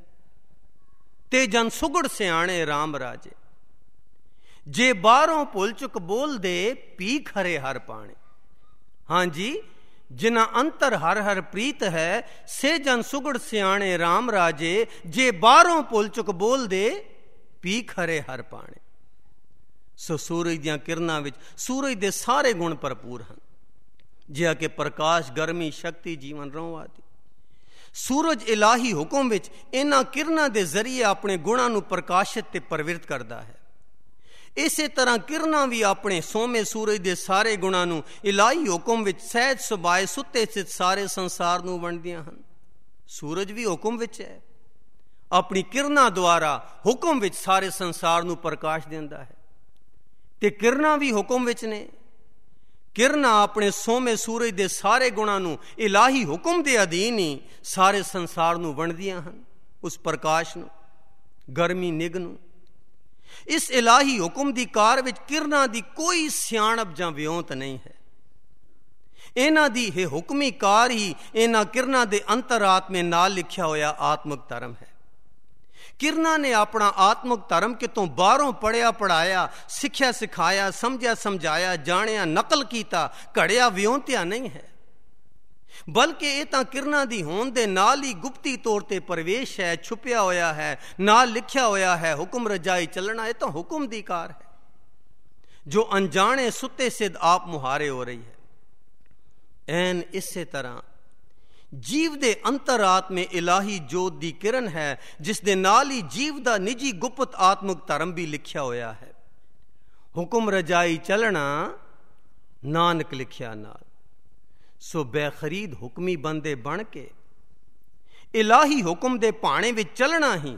ते जन सुगड़ सियाणे राम राजे। जे बारों भुल चुक बोल दे, पीख हरे हर पाने। हाँ जी, जिना अंतर हर हर प्रीत है, से जन सुगड़ सियाणे राम राजे। जे बारों भुल चुक बोल दे, पीख हरे हर पाने। ਸੋ ਸੂਰਜ ਦੀਆਂ ਕਿਰਨਾਂ ਵਿੱਚ ਸੂਰਜ ਦੇ ਸਾਰੇ ਗੁਣ ਭਰਪੂਰ ਹਨ, ਜਿਹਾ ਕਿ ਪ੍ਰਕਾਸ਼, ਗਰਮੀ, ਸ਼ਕਤੀ, ਜੀਵਨ ਰੌਂ ਆਦਿ। ਸੂਰਜ ਇਲਾਹੀ ਹੁਕਮ ਵਿੱਚ ਇਹਨਾਂ ਕਿਰਨਾਂ ਦੇ ਜ਼ਰੀਏ ਆਪਣੇ ਗੁਣਾਂ ਨੂੰ ਪ੍ਰਕਾਸ਼ਿਤ ਤੇ ਪ੍ਰਵਿਰਤ ਕਰਦਾ ਹੈ। ਇਸੇ ਤਰ੍ਹਾਂ ਕਿਰਨਾਂ ਵੀ ਆਪਣੇ ਸੋਮੇ ਸੂਰਜ ਦੇ ਸਾਰੇ ਗੁਣਾਂ ਨੂੰ ਇਲਾਹੀ ਹੁਕਮ ਵਿੱਚ ਸਹਿਜ ਸੁਭਾਏ ਸੁੱਤੇ ਸਥਿਤ ਸਾਰੇ ਸੰਸਾਰ ਨੂੰ ਵੰਡਦੀਆਂ ਹਨ। ਸੂਰਜ ਵੀ ਹੁਕਮ ਵਿੱਚ ਹੈ, ਆਪਣੀ ਕਿਰਨਾਂ ਦੁਆਰਾ ਹੁਕਮ ਵਿੱਚ ਸਾਰੇ ਸੰਸਾਰ ਨੂੰ ਪ੍ਰਕਾਸ਼ ਦਿੰਦਾ ਹੈ। ਤੇ ਕਿਰਨਾਂ ਵੀ ਹੁਕਮ ਵਿੱਚ ਨੇ। ਕਿਰਨਾਂ ਆਪਣੇ ਸੋਮੇ ਸੂਰਜ ਦੇ ਸਾਰੇ ਗੁਣਾਂ ਨੂੰ ਇਲਾਹੀ ਹੁਕਮ ਦੇ ਅਧੀਨ ਹੀ ਸਾਰੇ ਸੰਸਾਰ ਨੂੰ ਵੰਡਦੀਆਂ ਹਨ, ਉਸ ਪ੍ਰਕਾਸ਼ ਨੂੰ, ਗਰਮੀ, ਨਿੱਘ ਨੂੰ। ਇਸ ਇਲਾਹੀ ਹੁਕਮ ਦੀ ਕਾਰ ਵਿੱਚ ਕਿਰਨਾਂ ਦੀ ਕੋਈ ਸਿਆਣਪ ਜਾਂ ਵਿਉਂਤ ਨਹੀਂ ਹੈ। ਇਹਨਾਂ ਦੀ ਇਹ ਹੁਕਮੀ ਕਾਰ ਹੀ ਇਹਨਾਂ ਕਿਰਨਾਂ ਦੇ ਅੰਤਰਾਤਮੇ ਨਾਲ ਲਿਖਿਆ ਹੋਇਆ ਆਤਮਿਕ ਧਰਮ ਹੈ। ਕਿਰਨਾਂ ਨੇ ਆਪਣਾ ਆਤਮਿਕ ਧਰਮ ਕਿਤੋਂ ਬਾਹਰੋਂ ਪੜ੍ਹਿਆ ਪੜ੍ਹਾਇਆ, ਸਿੱਖਿਆ ਸਿਖਾਇਆ, ਸਮਝਿਆ ਸਮਝਾਇਆ, ਜਾਣਿਆ ਨਕਲ ਕੀਤਾ, ਘੜਿਆ ਵਿਉਂਤਿਆ ਨਹੀਂ ਹੈ, ਬਲਕਿ ਇਹ ਤਾਂ ਕਿਰਨਾਂ ਦੀ ਹੋਣ ਦੇ ਨਾਲ ਹੀ ਗੁਪਤੀ ਤੌਰ ਤੇ ਪ੍ਰਵੇਸ਼ ਹੈ, ਛੁਪਿਆ ਹੋਇਆ ਹੈ, ਨਾਲ ਲਿਖਿਆ ਹੋਇਆ ਹੈ। ਹੁਕਮ ਰਜਾਈ ਚੱਲਣਾ, ਇਹ ਤਾਂ ਹੁਕਮ ਦੀ ਕਾਰ ਹੈ ਜੋ ਅਣਜਾਣੇ ਸੁੱਤੇ ਸਿੱਧ ਆਪ ਮੁਹਾਰੇ ਹੋ ਰਹੀ ਹੈ। ਐਨ ਇਸੇ ਤਰ੍ਹਾਂ ਜੀਵ ਦੇ ਅੰਤਰਾਤਮੇ ਇਲਾਹੀ ਜੋਤ ਦੀ ਕਿਰਨ ਹੈ, ਜਿਸ ਦੇ ਨਾਲ ਹੀ ਜੀਵ ਦਾ ਨਿੱਜੀ ਗੁਪਤ ਆਤਮਿਕ ਧਰਮ ਵੀ ਲਿਖਿਆ ਹੋਇਆ ਹੈ। ਹੁਕਮ ਰਜਾਈ ਚੱਲਣਾ, ਨਾਨਕ ਲਿਖਿਆ ਨਾਲ। ਸੋ ਬੇਖਰੀਦ ਹੁਕਮੀ ਬੰਦੇ ਬਣ ਕੇ ਇਲਾਹੀ ਹੁਕਮ ਦੇ ਭਾਣੇ ਵਿੱਚ ਚੱਲਣਾ ਹੀ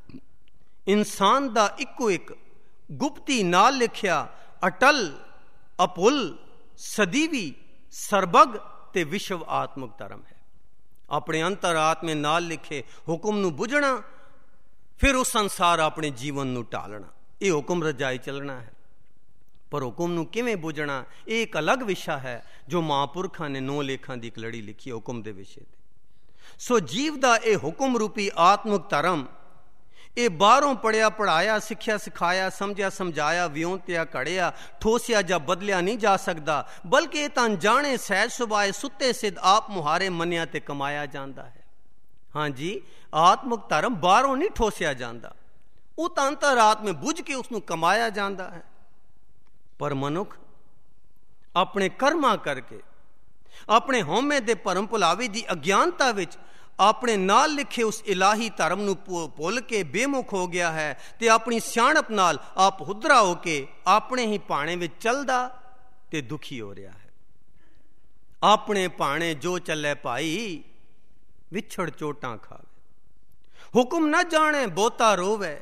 ਇਨਸਾਨ ਦਾ ਇੱਕੋ ਇੱਕ ਗੁਪਤੀ ਨਾਲ ਲਿਖਿਆ ਅਟਲ, ਅਪੁੱਲ, ਸਦੀਵੀ, ਸਰਬਗ ਤੇ ਵਿਸ਼ਵ ਆਤਮਿਕ ਧਰਮ ਹੈ। ਆਪਣੇ ਅੰਤਰਾਤਮੇ ਨਾਲ ਲਿਖੇ ਹੁਕਮ ਨੂੰ ਬੁੱਝਣਾ, ਫਿਰ ਉਸ ਸੰਸਾਰ ਆਪਣੇ ਜੀਵਨ ਨੂੰ ਢਾਲਣਾ, ਇਹ ਹੁਕਮ ਰਜਾਈ ਚੱਲਣਾ ਹੈ। ਪਰ ਹੁਕਮ ਨੂੰ ਕਿਵੇਂ ਬੁੱਝਣਾ, ਇਹ ਇੱਕ ਅਲੱਗ ਵਿਸ਼ਾ ਹੈ ਜੋ ਮਹਾਂਪੁਰਖਾਂ ਨੇ 9 ਲੇਖਾਂ ਦੀ ਇੱਕ ਲੜੀ ਲਿਖੀ ਹੈ ਹੁਕਮ ਦੇ ਵਿਸ਼ੇ ਤੇ। ਸੋ ਜੀਵ ਦਾ ਇਹ ਹੁਕਮ ਰੂਪੀ ਆਤਮਿਕ ਧਰਮ, ਇਹ ਬਾਹਰੋਂ ਪੜ੍ਹਿਆ ਪੜ੍ਹਾਇਆ, ਸਿੱਖਿਆ ਸਿਖਾਇਆ, ਸਮਝਿਆ ਸਮਝਾਇਆ, ਵਿਉਂਤਿਆ ਘੜਿਆ, ਠੋਸਿਆ ਜਾਂ ਬਦਲਿਆ ਨਹੀਂ ਜਾ ਸਕਦਾ, ਬਲਕਿ ਇਹ ਤਾਂ ਅਣਜਾਣੇ ਸਹਿਜ ਸੁਭਾਏ ਸੁੱਤੇ ਸਿੱਧ ਆਪ ਮੁਹਾਰੇ ਮੰਨਿਆ ਤੇ ਕਮਾਇਆ ਜਾਂਦਾ ਹੈ। ਹਾਂਜੀ, ਆਤਮਿਕ ਧਰਮ ਬਾਹਰੋਂ ਨਹੀਂ ਠੋਸਿਆ ਜਾਂਦਾ, ਉਹ ਤਾਂ ਅੰਤਰਾਤਮੇ ਬੁੱਝ ਕੇ ਉਸ ਨੂੰ ਕਮਾਇਆ ਜਾਂਦਾ ਹੈ। ਪਰ ਮਨੁੱਖ ਆਪਣੇ ਕਰਮਾਂ ਕਰਕੇ, ਆਪਣੇ ਹਉਮੈ ਦੇ ਭਰਮ ਭੁਲਾਵੇ ਦੀ ਅਗਿਆਨਤਾ ਵਿੱਚ ਆਪਣੇ ਨਾਲ ਲਿਖੇ ਉਸ ਇਲਾਹੀ ਧਰਮ ਨੂੰ ਭੁੱਲ ਕੇ ਬੇਮੁਖ ਹੋ ਗਿਆ ਹੈ ਤੇ ਆਪਣੀ ਸਿਆਣਪ ਨਾਲ ਆਪ ਹੁਦਰਾ ਹੋ ਕੇ ਆਪਣੇ ਹੀ ਭਾਣੇ ਵਿੱਚ ਚੱਲਦਾ ਤੇ ਦੁਖੀ ਹੋ ਰਿਹਾ ਹੈ। ਆਪਣੇ ਭਾਣੇ ਜੋ ਚੱਲੇ ਭਾਈ, ਵਿਛੜ ਚੋਟਾਂ ਖਾਵੇ। ਹੁਕਮ ਨਾ ਜਾਣੇ ਬਹੁਤਾ ਰੋਵੇ,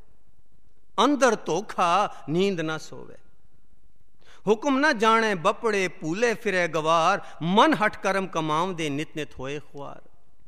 ਅੰਦਰ ਧੋਖਾ ਨੀਂਦ ਨਾ ਸੋਵੇ। ਹੁਕਮ ਨਾ ਜਾਣੇ ਬਪੜੇ ਭੂਲੇ ਫਿਰੇ ਗਵਾਰ, ਮਨ ਹਟ ਕਰਮ ਕਮਾਉਂਦੇ ਨਿਤ ਨਿਤ ਹੋਏ ਖੁਆਰ।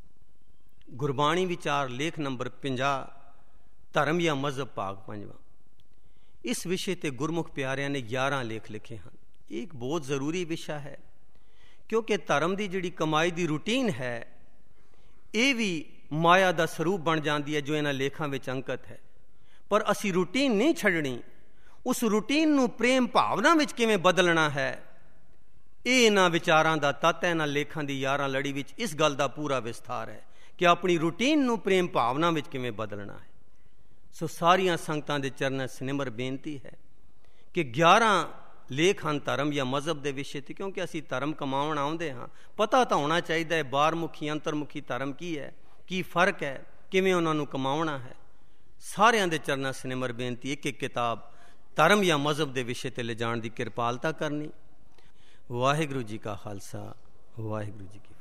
ਗੁਰਬਾਣੀ ਵਿਚਾਰ ਲੇਖ ਨੰਬਰ 50, ਧਰਮ ਜਾਂ ਮਜ਼ਹਬ ਭਾਗ 5। ਇਸ ਵਿਸ਼ੇ ਤੇ ਗੁਰਮੁਖ ਪਿਆਰਿਆਂ ਨੇ 11 ਲੇਖ ਲਿਖੇ ਹਨ। ਇਹ ਇੱਕ ਬਹੁਤ ਜ਼ਰੂਰੀ ਵਿਸ਼ਾ ਹੈ, ਕਿਉਂਕਿ ਧਰਮ ਦੀ ਜਿਹੜੀ ਕਮਾਈ ਦੀ ਰੂਟੀਨ ਹੈ ਇਹ ਵੀ ਮਾਇਆ ਦਾ ਸਰੂਪ ਬਣ ਜਾਂਦੀ ਹੈ ਜੋ ਇਹਨਾਂ ਲੇਖਾਂ ਵਿੱਚ ਅੰਕਿਤ ਹੈ। ਪਰ ਅਸੀਂ ਰੂਟੀਨ ਨਹੀਂ ਛੱਡਣੀ, ਉਸ ਰੂਟੀਨ ਨੂੰ ਪ੍ਰੇਮ ਭਾਵਨਾ ਵਿੱਚ ਕਿਵੇਂ ਬਦਲਣਾ ਹੈ, ਇਹ ਇਹਨਾਂ ਵਿਚਾਰਾਂ ਦਾ ਤੱਤ ਹੈ। ਇਹਨਾਂ ਲੇਖਾਂ ਦੀ 11 ਲੜੀ ਵਿੱਚ ਇਸ ਗੱਲ ਦਾ ਪੂਰਾ ਵਿਸਥਾਰ ਹੈ ਕਿ ਆਪਣੀ ਰੂਟੀਨ ਨੂੰ ਪ੍ਰੇਮ ਭਾਵਨਾ ਵਿੱਚ ਕਿਵੇਂ ਬਦਲਣਾ ਹੈ। ਸੋ ਸਾਰੀਆਂ ਸੰਗਤਾਂ ਦੇ ਚਰਨਾਂ ਸਿਨਮਰ ਬੇਨਤੀ ਹੈ ਕਿ 11 ਲੇਖ ਹਨ ਧਰਮ ਜਾਂ ਮਜ਼ਹਬ ਦੇ ਵਿਸ਼ੇ 'ਤੇ, ਕਿਉਂਕਿ ਅਸੀਂ ਧਰਮ ਕਮਾਉਣ ਆਉਂਦੇ ਹਾਂ, ਪਤਾ ਤਾਂ ਹੋਣਾ ਚਾਹੀਦਾ ਹੈ ਬਾਹਰਮੁਖੀ ਅੰਤਰਮੁਖੀ ਧਰਮ ਕੀ ਹੈ, ਕੀ ਫਰਕ ਹੈ, ਕਿਵੇਂ ਉਹਨਾਂ ਨੂੰ ਕਮਾਉਣਾ ਹੈ। ਸਾਰਿਆਂ ਦੇ ਚਰਨਾਂ ਸਿਨਮਰ ਬੇਨਤੀ ਇੱਕ ਇੱਕ ਕਿਤਾਬ ਧਰਮ ਜਾਂ ਮਜ਼ਹਬ ਦੇ ਵਿਸ਼ੇ 'ਤੇ ਲਿਜਾਣ ਦੀ ਕਿਰਪਾਲਤਾ ਕਰਨੀ। ਵਾਹਿਗੁਰੂ ਜੀ ਕਾ ਖਾਲਸਾ, ਵਾਹਿਗੁਰੂ ਜੀ ਕੀ